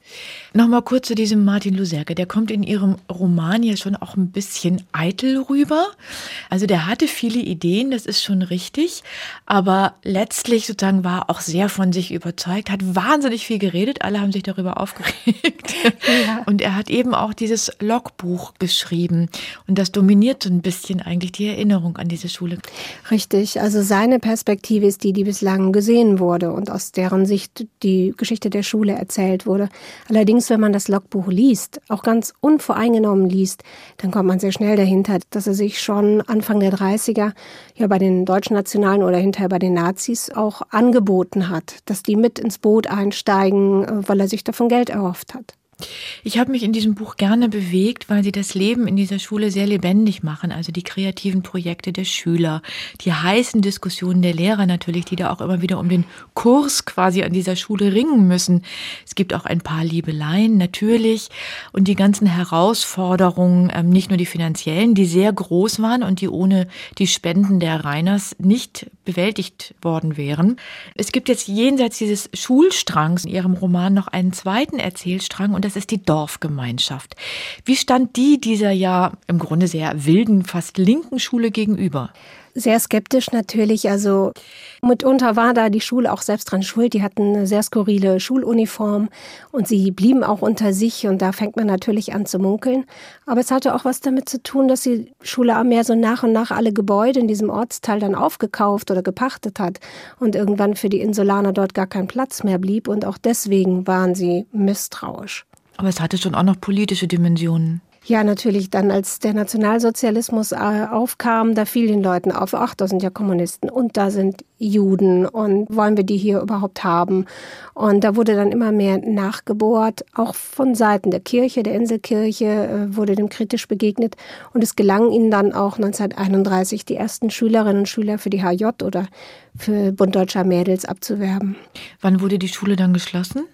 Nochmal kurz zu diesem Martin Loserke. Der kommt in Ihrem Roman ja schon auch ein bisschen eitel rüber. Also der hatte viele Ideen, das ist schon richtig. Aber letztlich sozusagen war auch sehr von sich überzeugt, hat wahnsinnig viel geredet. Alle haben sich darüber aufgeregt. Ja. Und er hat eben auch dieses Logbuch geschrieben. Und das dominiert so ein bisschen eigentlich die Erinnerung an diese Schule. Richtig. Also seine Perspektive ist die, die bislang gesehen wurde und aus deren Sicht die Geschichte der Schule erzählt wurde. Allerdings, wenn man das Logbuch liest, auch ganz unvoreingenommen liest, dann kommt man sehr schnell dahinter, dass er sich schon Anfang der dreißiger ja bei den deutschen Nationalen oder hinterher bei den Nazis auch angeboten hat, dass die mit ins Boot einsteigen, weil er sich davon Geld erhofft hat. Ich habe mich in diesem Buch gerne bewegt, weil sie das Leben in dieser Schule sehr lebendig machen. Also die kreativen Projekte der Schüler, die heißen Diskussionen der Lehrer natürlich, die da auch immer wieder um den Kurs quasi an dieser Schule ringen müssen. Es gibt auch ein paar Liebeleien natürlich und die ganzen Herausforderungen, nicht nur die finanziellen, die sehr groß waren und die ohne die Spenden der Reiners nicht bewältigt worden wären. Es gibt jetzt jenseits dieses Schulstrangs in ihrem Roman noch einen zweiten Erzählstrang und das ist die Dorfgemeinschaft. Wie stand die dieser ja im Grunde sehr wilden, fast linken Schule gegenüber? Sehr skeptisch natürlich, also mitunter war da die Schule auch selbst dran schuld. Die hatten eine sehr skurrile Schuluniform und sie blieben auch unter sich und da fängt man natürlich an zu munkeln. Aber es hatte auch was damit zu tun, dass die Schule mehr so nach und nach alle Gebäude in diesem Ortsteil dann aufgekauft oder gepachtet hat und irgendwann für die Insulaner dort gar kein Platz mehr blieb und auch deswegen waren sie misstrauisch. Aber es hatte schon auch noch politische Dimensionen. Ja, natürlich dann, als der Nationalsozialismus äh, aufkam, da fiel den Leuten auf, ach, da sind ja Kommunisten und da sind Juden und wollen wir die hier überhaupt haben? Und da wurde dann immer mehr nachgebohrt, auch von Seiten der Kirche, der Inselkirche äh, wurde dem kritisch begegnet und es gelang ihnen dann auch neunzehnhunderteinunddreißig die ersten Schülerinnen und Schüler für die H J oder für Bund Deutscher Mädels abzuwerben. Wann wurde die Schule dann geschlossen?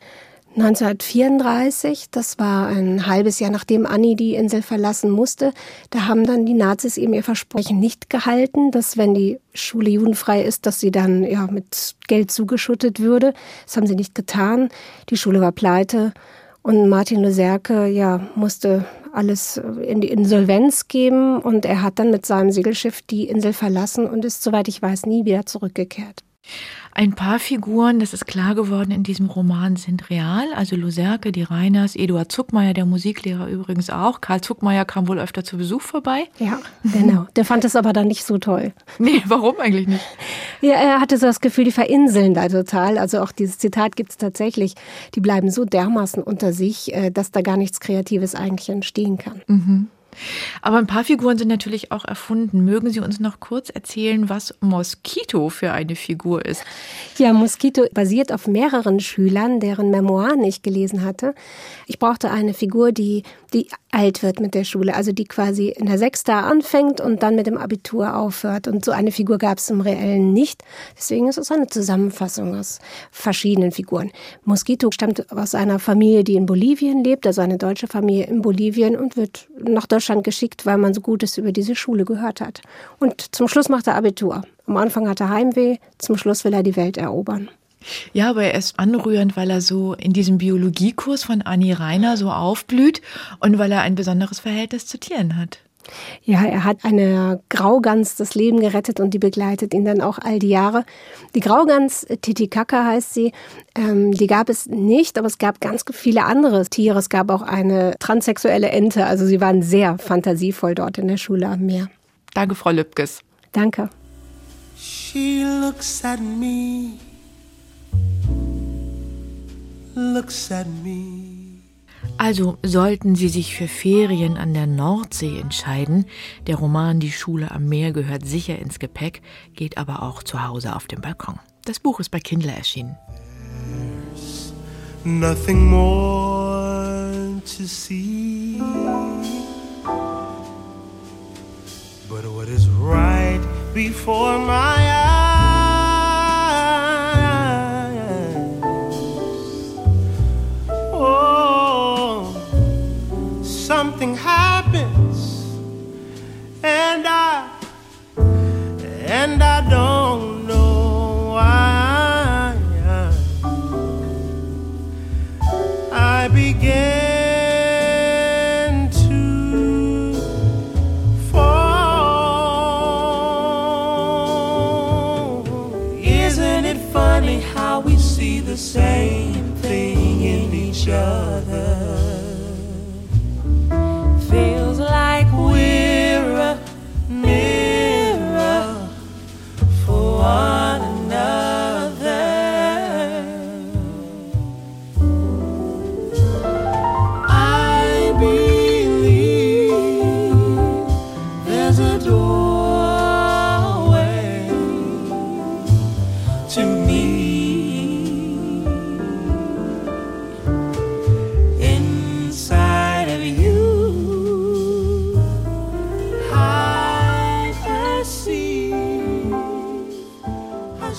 neunzehnhundertvierunddreißig, das war ein halbes Jahr, nachdem Annie die Insel verlassen musste. Da haben dann die Nazis eben ihr Versprechen nicht gehalten, dass wenn die Schule judenfrei ist, dass sie dann ja mit Geld zugeschüttet würde. Das haben sie nicht getan. Die Schule war pleite und Martin Loserke ja, musste alles in die Insolvenz geben und er hat dann mit seinem Segelschiff die Insel verlassen und ist, soweit ich weiß, nie wieder zurückgekehrt. Ein paar Figuren, das ist klar geworden in diesem Roman, sind real. Also Loserke, die Reiners, Eduard Zuckmayer, der Musiklehrer übrigens auch. Karl Zuckmayer kam wohl öfter zu Besuch vorbei. Ja, genau. Der fand es aber dann nicht so toll. Nee, warum eigentlich nicht? Ja, er hatte so das Gefühl, die verinseln da total. Also auch dieses Zitat gibt es tatsächlich. Die bleiben so dermaßen unter sich, dass da gar nichts Kreatives eigentlich entstehen kann. Mhm. Aber ein paar Figuren sind natürlich auch erfunden. Mögen Sie uns noch kurz erzählen, was Mosquito für eine Figur ist? Ja, Mosquito basiert auf mehreren Schülern, deren Memoiren ich gelesen hatte. Ich brauchte eine Figur, die, die alt wird mit der Schule, also die quasi in der Sechste anfängt und dann mit dem Abitur aufhört. Und so eine Figur gab es im Reellen nicht. Deswegen ist es eine Zusammenfassung aus verschiedenen Figuren. Mosquito stammt aus einer Familie, die in Bolivien lebt, also eine deutsche Familie in Bolivien und wird nach Deutschland geschickt, weil man so Gutes über diese Schule gehört hat. Und zum Schluss macht er Abitur. Am Anfang hat er Heimweh, zum Schluss will er die Welt erobern. Ja, aber er ist anrührend, weil er so in diesem Biologiekurs von Annie Reiner so aufblüht und weil er ein besonderes Verhältnis zu Tieren hat. Ja, er hat eine Graugans das Leben gerettet und die begleitet ihn dann auch all die Jahre. Die Graugans, Titicaca heißt sie, ähm, die gab es nicht, aber es gab ganz viele andere Tiere. Es gab auch eine transsexuelle Ente, also sie waren sehr fantasievoll dort in der Schule am Meer. Danke, Frau Lübkes. Danke. She looks at me, looks at me. Also sollten Sie sich für Ferien an der Nordsee entscheiden, der Roman Die Schule am Meer gehört sicher ins Gepäck, geht aber auch zu Hause auf dem Balkon. Das Buch ist bei Kindle erschienen. There's nothing more to see but what is right before my eyes. Oh, something happens and I and I don't know why. I be see the same thing in each other. Feels like we're a mirror for one another. I believe there's a doorway to me. Inside of you, I perceive a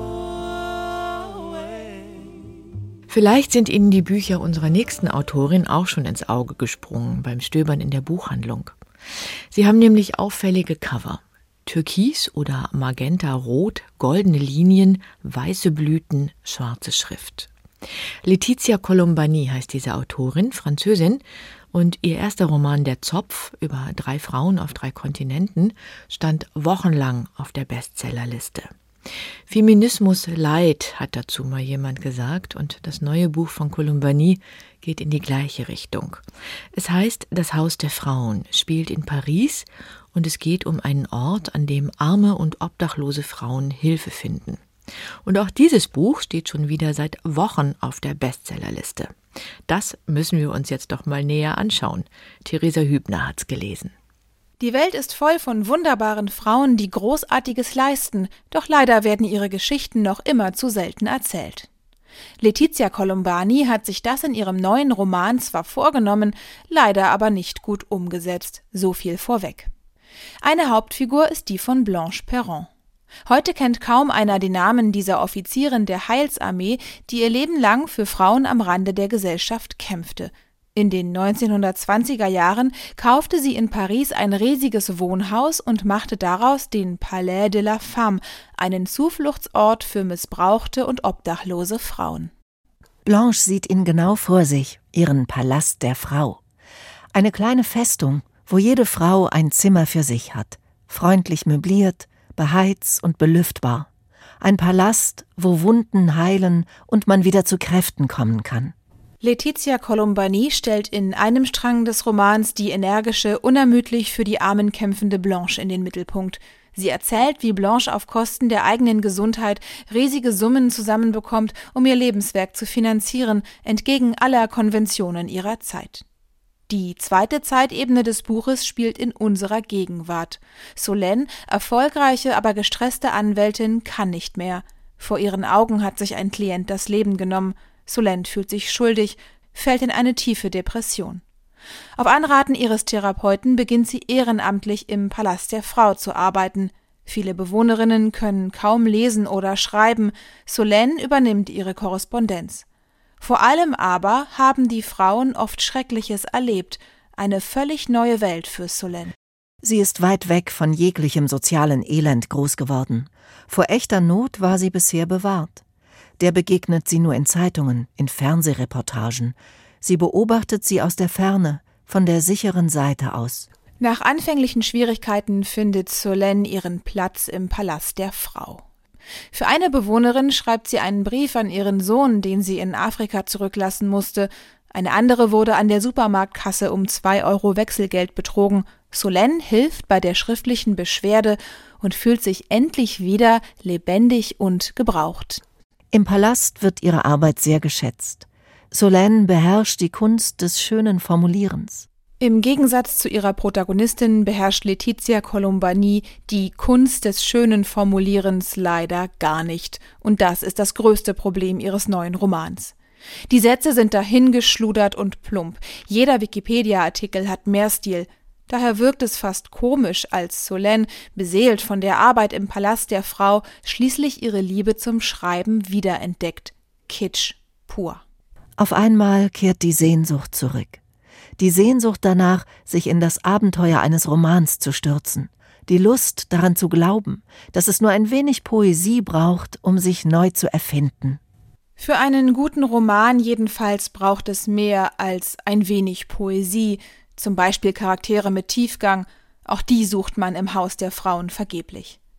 sure way. Vielleicht sind Ihnen die Bücher unserer nächsten Autorin auch schon ins Auge gesprungen beim Stöbern in der Buchhandlung. Sie haben nämlich auffällige Cover. Türkis oder Magenta-Rot, goldene Linien, weiße Blüten, schwarze Schrift. Letizia Colombani heißt diese Autorin, Französin, und ihr erster Roman Der Zopf über drei Frauen auf drei Kontinenten stand wochenlang auf der Bestsellerliste. Feminismus Light, hat dazu mal jemand gesagt, und das neue Buch von Colombani geht in die gleiche Richtung. Es heißt Das Haus der Frauen, spielt in Paris und es geht um einen Ort, an dem arme und obdachlose Frauen Hilfe finden. Und auch dieses Buch steht schon wieder seit Wochen auf der Bestsellerliste. Das müssen wir uns jetzt doch mal näher anschauen. Theresa Hübner hat's gelesen. Die Welt ist voll von wunderbaren Frauen, die Großartiges leisten, doch leider werden ihre Geschichten noch immer zu selten erzählt. Letizia Colombani hat sich das in ihrem neuen Roman zwar vorgenommen, leider aber nicht gut umgesetzt, so viel vorweg. Eine Hauptfigur ist die von Blanche Perron. Heute kennt kaum einer den Namen dieser Offizierin der Heilsarmee, die ihr Leben lang für Frauen am Rande der Gesellschaft kämpfte. In den neunzehnhundertzwanziger Jahren kaufte sie in Paris ein riesiges Wohnhaus und machte daraus den Palais de la Femme, einen Zufluchtsort für missbrauchte und obdachlose Frauen. Blanche sieht ihn genau vor sich, ihren Palast der Frau. Eine kleine Festung, wo jede Frau ein Zimmer für sich hat, freundlich möbliert, beheizt und belüftbar. Ein Palast, wo Wunden heilen und man wieder zu Kräften kommen kann. Letizia Colombani stellt in einem Strang des Romans die energische, unermüdlich für die Armen kämpfende Blanche in den Mittelpunkt. Sie erzählt, wie Blanche auf Kosten der eigenen Gesundheit riesige Summen zusammenbekommt, um ihr Lebenswerk zu finanzieren, entgegen aller Konventionen ihrer Zeit. Die zweite Zeitebene des Buches spielt in unserer Gegenwart. Solène, erfolgreiche, aber gestresste Anwältin, kann nicht mehr. Vor ihren Augen hat sich ein Klient das Leben genommen. Solène fühlt sich schuldig, fällt in eine tiefe Depression. Auf Anraten ihres Therapeuten beginnt sie ehrenamtlich im Palast der Frau zu arbeiten. Viele Bewohnerinnen können kaum lesen oder schreiben. Solène übernimmt ihre Korrespondenz. Vor allem aber haben die Frauen oft Schreckliches erlebt, eine völlig neue Welt für Solène. Sie ist weit weg von jeglichem sozialen Elend groß geworden. Vor echter Not war sie bisher bewahrt. Der begegnet sie nur in Zeitungen, in Fernsehreportagen. Sie beobachtet sie aus der Ferne, von der sicheren Seite aus. Nach anfänglichen Schwierigkeiten findet Solène ihren Platz im Palast der Frau. Für eine Bewohnerin schreibt sie einen Brief an ihren Sohn, den sie in Afrika zurücklassen musste. Eine andere wurde an der Supermarktkasse um zwei Euro Wechselgeld betrogen. Solène hilft bei der schriftlichen Beschwerde und fühlt sich endlich wieder lebendig und gebraucht. Im Palast wird ihre Arbeit sehr geschätzt. Solène beherrscht die Kunst des schönen Formulierens. Im Gegensatz zu ihrer Protagonistin beherrscht Letizia Colombani die Kunst des schönen Formulierens leider gar nicht. Und das ist das größte Problem ihres neuen Romans. Die Sätze sind dahingeschludert und plump. Jeder Wikipedia-Artikel hat mehr Stil. Daher wirkt es fast komisch, als Solène, beseelt von der Arbeit im Palast der Frau, schließlich ihre Liebe zum Schreiben wiederentdeckt. Kitsch pur. Auf einmal kehrt die Sehnsucht zurück. Die Sehnsucht danach, sich in das Abenteuer eines Romans zu stürzen. Die Lust, daran zu glauben, dass es nur ein wenig Poesie braucht, um sich neu zu erfinden. Für einen guten Roman jedenfalls braucht es mehr als ein wenig Poesie, zum Beispiel Charaktere mit Tiefgang. Auch die sucht man im Haus der Frauen vergeblich.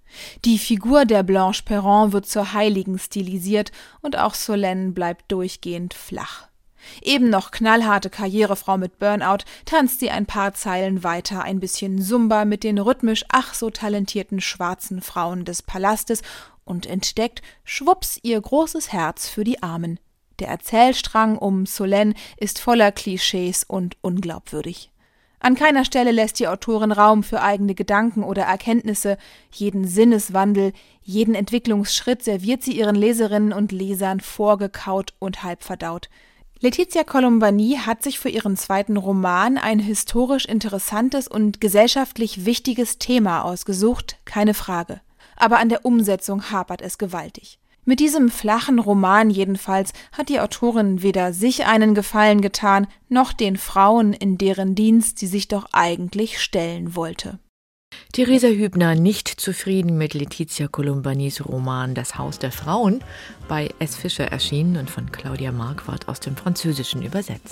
Die Figur der Blanche Perron wird zur Heiligen stilisiert und auch Solène bleibt durchgehend flach. Eben noch knallharte Karrierefrau mit Burnout, tanzt sie ein paar Zeilen weiter ein bisschen Zumba mit den rhythmisch ach so talentierten schwarzen Frauen des Palastes und entdeckt, schwupps, ihr großes Herz für die Armen. Der Erzählstrang um Solène ist voller Klischees und unglaubwürdig. An keiner Stelle lässt die Autorin Raum für eigene Gedanken oder Erkenntnisse. Jeden Sinneswandel, jeden Entwicklungsschritt serviert sie ihren Leserinnen und Lesern vorgekaut und halbverdaut. Letizia Colombani hat sich für ihren zweiten Roman ein historisch interessantes und gesellschaftlich wichtiges Thema ausgesucht, keine Frage. Aber an der Umsetzung hapert es gewaltig. Mit diesem flachen Roman jedenfalls hat die Autorin weder sich einen Gefallen getan, noch den Frauen, in deren Dienst sie sich doch eigentlich stellen wollte. Theresa Hübner nicht zufrieden mit Letizia Colombanis Roman Das Haus der Frauen, bei S. Fischer erschienen und von Claudia Marquardt aus dem Französischen übersetzt.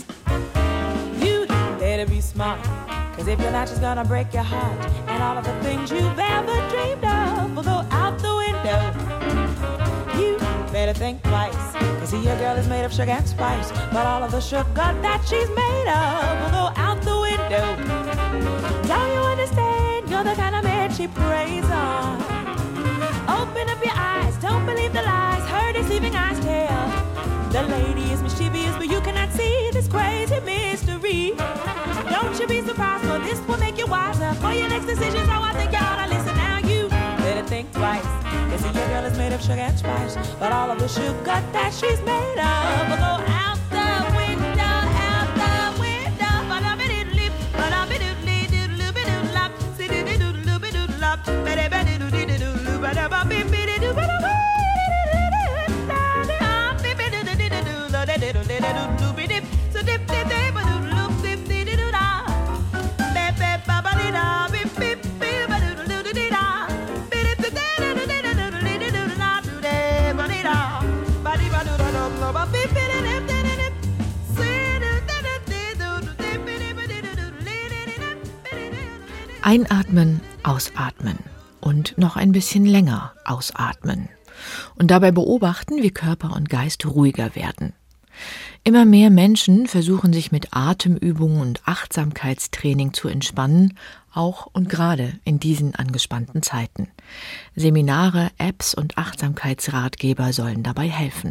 You better be smart, cause if you're not, just gonna break your heart. And all of the things you've ever dreamed of will go out the window. You better think twice, cause see, your girl is made of sugar and spice. But all of the sugar that she's made of will go out the window. Don't you understand? You're the kind of man she preys on. Open up your eyes, don't believe the lies her deceiving eyes tell. The lady is mischievous, but you cannot see this crazy mystery. Don't you be surprised, for this will make you wiser for your next decision. So I think you ought to listen now. You better think twice. You see, your girl is made of sugar and spice, but all of the sugar that she's made of will go out the window, out the window. Ba-da-ba-diddle-lip, ba-da-ba-diddle-diddle-lip-a-diddle-lop, si-diddle-diddle-lip-a-diddle-lop, ba-da-ba-diddle-diddle-lip, ba-da-ba-bip-bidi-doo-ba-da-ba. Einatmen, ausatmen und noch ein bisschen länger ausatmen. Und dabei beobachten, wie Körper und Geist ruhiger werden. Immer mehr Menschen versuchen sich mit Atemübungen und Achtsamkeitstraining zu entspannen, auch und gerade in diesen angespannten Zeiten. Seminare, Apps und Achtsamkeitsratgeber sollen dabei helfen.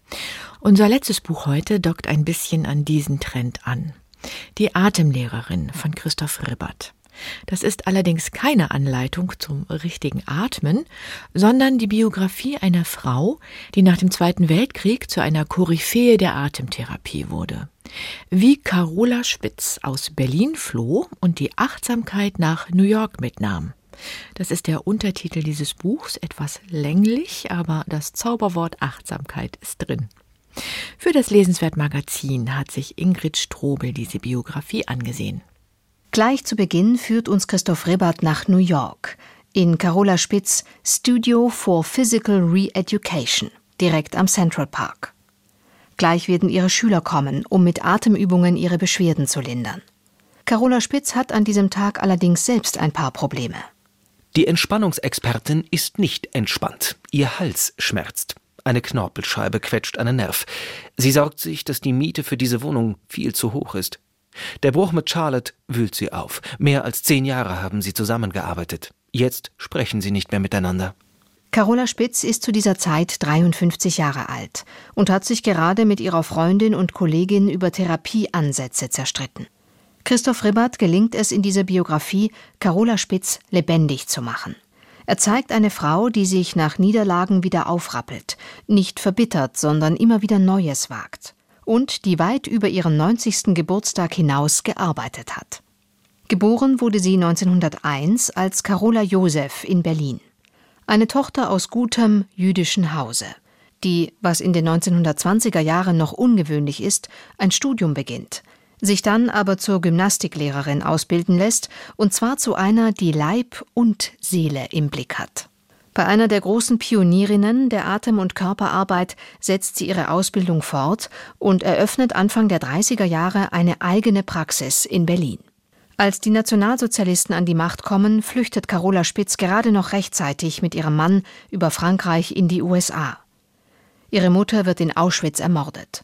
Unser letztes Buch heute dockt ein bisschen an diesen Trend an. Die Atemlehrerin von Christoph Ribbert. Das ist allerdings keine Anleitung zum richtigen Atmen, sondern die Biografie einer Frau, die nach dem Zweiten Weltkrieg zu einer Koryphäe der Atemtherapie wurde. Wie Carola Spitz aus Berlin floh und die Achtsamkeit nach New York mitnahm. Das ist der Untertitel dieses Buchs, etwas länglich, aber das Zauberwort Achtsamkeit ist drin. Für das Lesenswert-Magazin hat sich Ingrid Strobel diese Biografie angesehen. Gleich zu Beginn führt uns Christoph Ribbert nach New York, in Carola Spitz Studio for Physical Re-Education, direkt am Central Park. Gleich werden ihre Schüler kommen, um mit Atemübungen ihre Beschwerden zu lindern. Carola Spitz hat an diesem Tag allerdings selbst ein paar Probleme. Die Entspannungsexpertin ist nicht entspannt. Ihr Hals schmerzt. Eine Knorpelscheibe quetscht einen Nerv. Sie sorgt sich, dass die Miete für diese Wohnung viel zu hoch ist. Der Bruch mit Charlotte wühlt sie auf. Mehr als zehn Jahre haben sie zusammengearbeitet. Jetzt sprechen sie nicht mehr miteinander. Carola Spitz ist zu dieser Zeit dreiundfünfzig Jahre alt und hat sich gerade mit ihrer Freundin und Kollegin über Therapieansätze zerstritten. Christoph Ribbert gelingt es in dieser Biografie, Carola Spitz lebendig zu machen. Er zeigt eine Frau, die sich nach Niederlagen wieder aufrappelt, nicht verbittert, sondern immer wieder Neues wagt. Und die weit über ihren neunzigsten Geburtstag hinaus gearbeitet hat. Geboren wurde sie neunzehnhunderteins als Carola Joseph in Berlin. Eine Tochter aus gutem jüdischen Hause, die, was in den neunzehnhundertzwanziger Jahren noch ungewöhnlich ist, ein Studium beginnt, sich dann aber zur Gymnastiklehrerin ausbilden lässt, und zwar zu einer, die Leib und Seele im Blick hat. Bei einer der großen Pionierinnen der Atem- und Körperarbeit setzt sie ihre Ausbildung fort und eröffnet Anfang der dreißiger Jahre eine eigene Praxis in Berlin. Als die Nationalsozialisten an die Macht kommen, flüchtet Carola Spitz gerade noch rechtzeitig mit ihrem Mann über Frankreich in die U S A. Ihre Mutter wird in Auschwitz ermordet.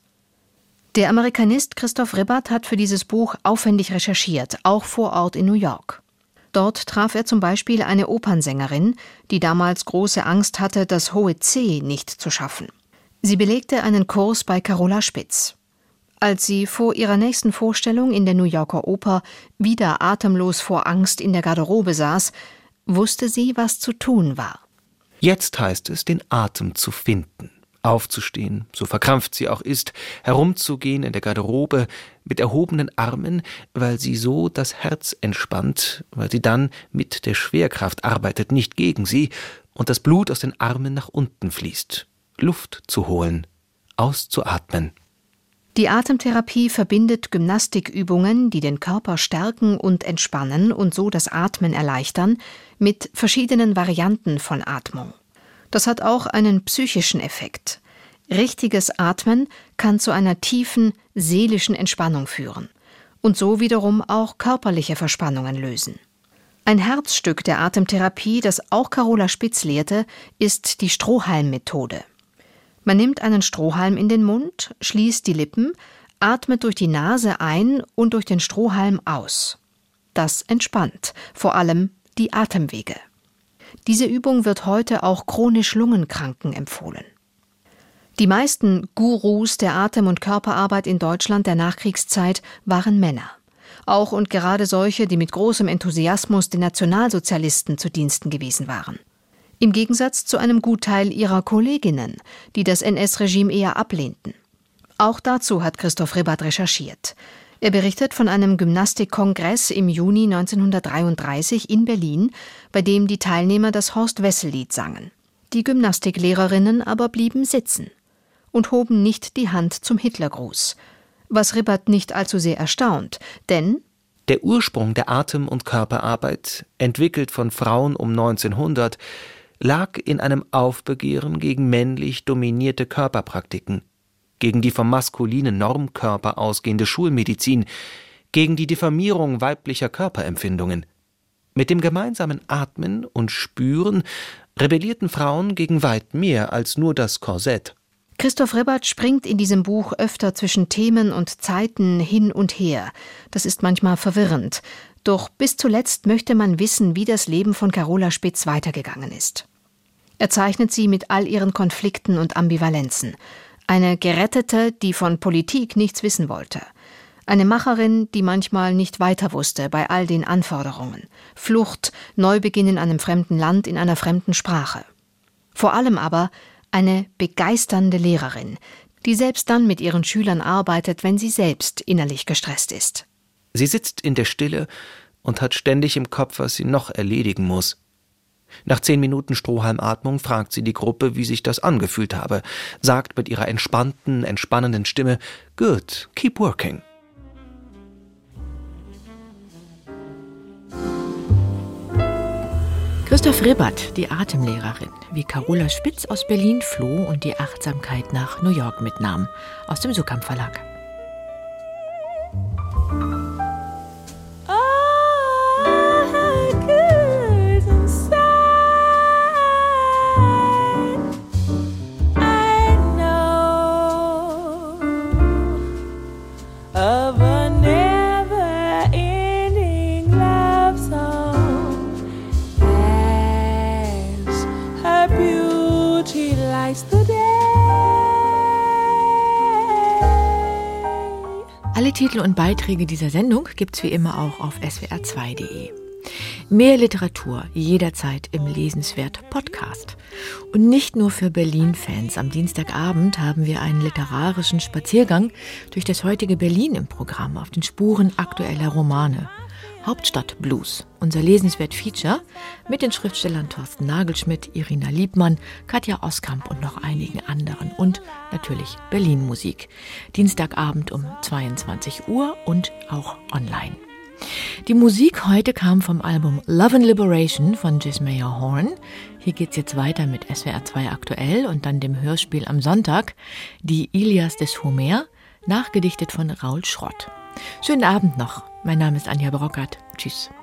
Der Amerikanist Christoph Ribbat hat für dieses Buch aufwendig recherchiert, auch vor Ort in New York. Dort traf er zum Beispiel eine Opernsängerin, die damals große Angst hatte, das hohe C nicht zu schaffen. Sie belegte einen Kurs bei Carola Spitz. Als sie vor ihrer nächsten Vorstellung in der New Yorker Oper wieder atemlos vor Angst in der Garderobe saß, wusste sie, was zu tun war. Jetzt heißt es, den Atem zu finden. Aufzustehen, so verkrampft sie auch ist, herumzugehen in der Garderobe mit erhobenen Armen, weil sie so das Herz entspannt, weil sie dann mit der Schwerkraft arbeitet, nicht gegen sie, und das Blut aus den Armen nach unten fließt. Luft zu holen, auszuatmen. Die Atemtherapie verbindet Gymnastikübungen, die den Körper stärken und entspannen und so das Atmen erleichtern, mit verschiedenen Varianten von Atmung. Das hat auch einen psychischen Effekt. Richtiges Atmen kann zu einer tiefen, seelischen Entspannung führen und so wiederum auch körperliche Verspannungen lösen. Ein Herzstück der Atemtherapie, das auch Carola Spitz lehrte, ist die Strohhalm-Methode. Man nimmt einen Strohhalm in den Mund, schließt die Lippen, atmet durch die Nase ein und durch den Strohhalm aus. Das entspannt, vor allem die Atemwege. Diese Übung wird heute auch chronisch Lungenkranken empfohlen. Die meisten Gurus der Atem- und Körperarbeit in Deutschland der Nachkriegszeit waren Männer. Auch und gerade solche, die mit großem Enthusiasmus den Nationalsozialisten zu Diensten gewesen waren. Im Gegensatz zu einem Gutteil ihrer Kolleginnen, die das N S-Regime eher ablehnten. Auch dazu hat Christoph Ribbat recherchiert. Er berichtet von einem Gymnastikkongress im Juni neunzehnhundertdreiunddreißig in Berlin, bei dem die Teilnehmer das Horst-Wessel-Lied sangen. Die Gymnastiklehrerinnen aber blieben sitzen und hoben nicht die Hand zum Hitlergruß, was Ribbat nicht allzu sehr erstaunt, denn der Ursprung der Atem- und Körperarbeit, entwickelt von Frauen um neunzehnhundert, lag in einem Aufbegehren gegen männlich dominierte Körperpraktiken, gegen die vom maskulinen Normkörper ausgehende Schulmedizin, gegen die Diffamierung weiblicher Körperempfindungen. Mit dem gemeinsamen Atmen und Spüren rebellierten Frauen gegen weit mehr als nur das Korsett. Christoph Ribbat springt in diesem Buch öfter zwischen Themen und Zeiten hin und her. Das ist manchmal verwirrend. Doch bis zuletzt möchte man wissen, wie das Leben von Carola Spitz weitergegangen ist. Er zeichnet sie mit all ihren Konflikten und Ambivalenzen. Eine Gerettete, die von Politik nichts wissen wollte. Eine Macherin, die manchmal nicht weiter wusste bei all den Anforderungen. Flucht, Neubeginn in einem fremden Land, in einer fremden Sprache. Vor allem aber eine begeisternde Lehrerin, die selbst dann mit ihren Schülern arbeitet, wenn sie selbst innerlich gestresst ist. Sie sitzt in der Stille und hat ständig im Kopf, was sie noch erledigen muss. Nach zehn Minuten Strohhalmatmung fragt sie die Gruppe, wie sich das angefühlt habe, sagt mit ihrer entspannten, entspannenden Stimme, "Good, keep working." Christoph Ribbat, die Atemlehrerin, wie Carola Spitz aus Berlin floh und die Achtsamkeit nach New York mitnahm, aus dem Suhrkamp Verlag. Alle Titel und Beiträge dieser Sendung gibt's wie immer auch auf S W R zwei Punkt de. Mehr Literatur jederzeit im Lesenswert Podcast. Und nicht nur für Berlin-Fans. Am Dienstagabend haben wir einen literarischen Spaziergang durch das heutige Berlin im Programm auf den Spuren aktueller Romane. Hauptstadt-Blues, unser Lesenswert-Feature mit den Schriftstellern Thorsten Nagelschmidt, Irina Liebmann, Katja Oskamp und noch einigen anderen und natürlich Berlin-Musik. Dienstagabend um zweiundzwanzig Uhr und auch online. Die Musik heute kam vom Album Love and Liberation von Gismaya Horn. Hier geht's jetzt weiter mit S W R zwei aktuell und dann dem Hörspiel am Sonntag, die Ilias des Homer, nachgedichtet von Raoul Schrott. Schönen Abend noch. Mein Name ist Anja Brockert. Tschüss.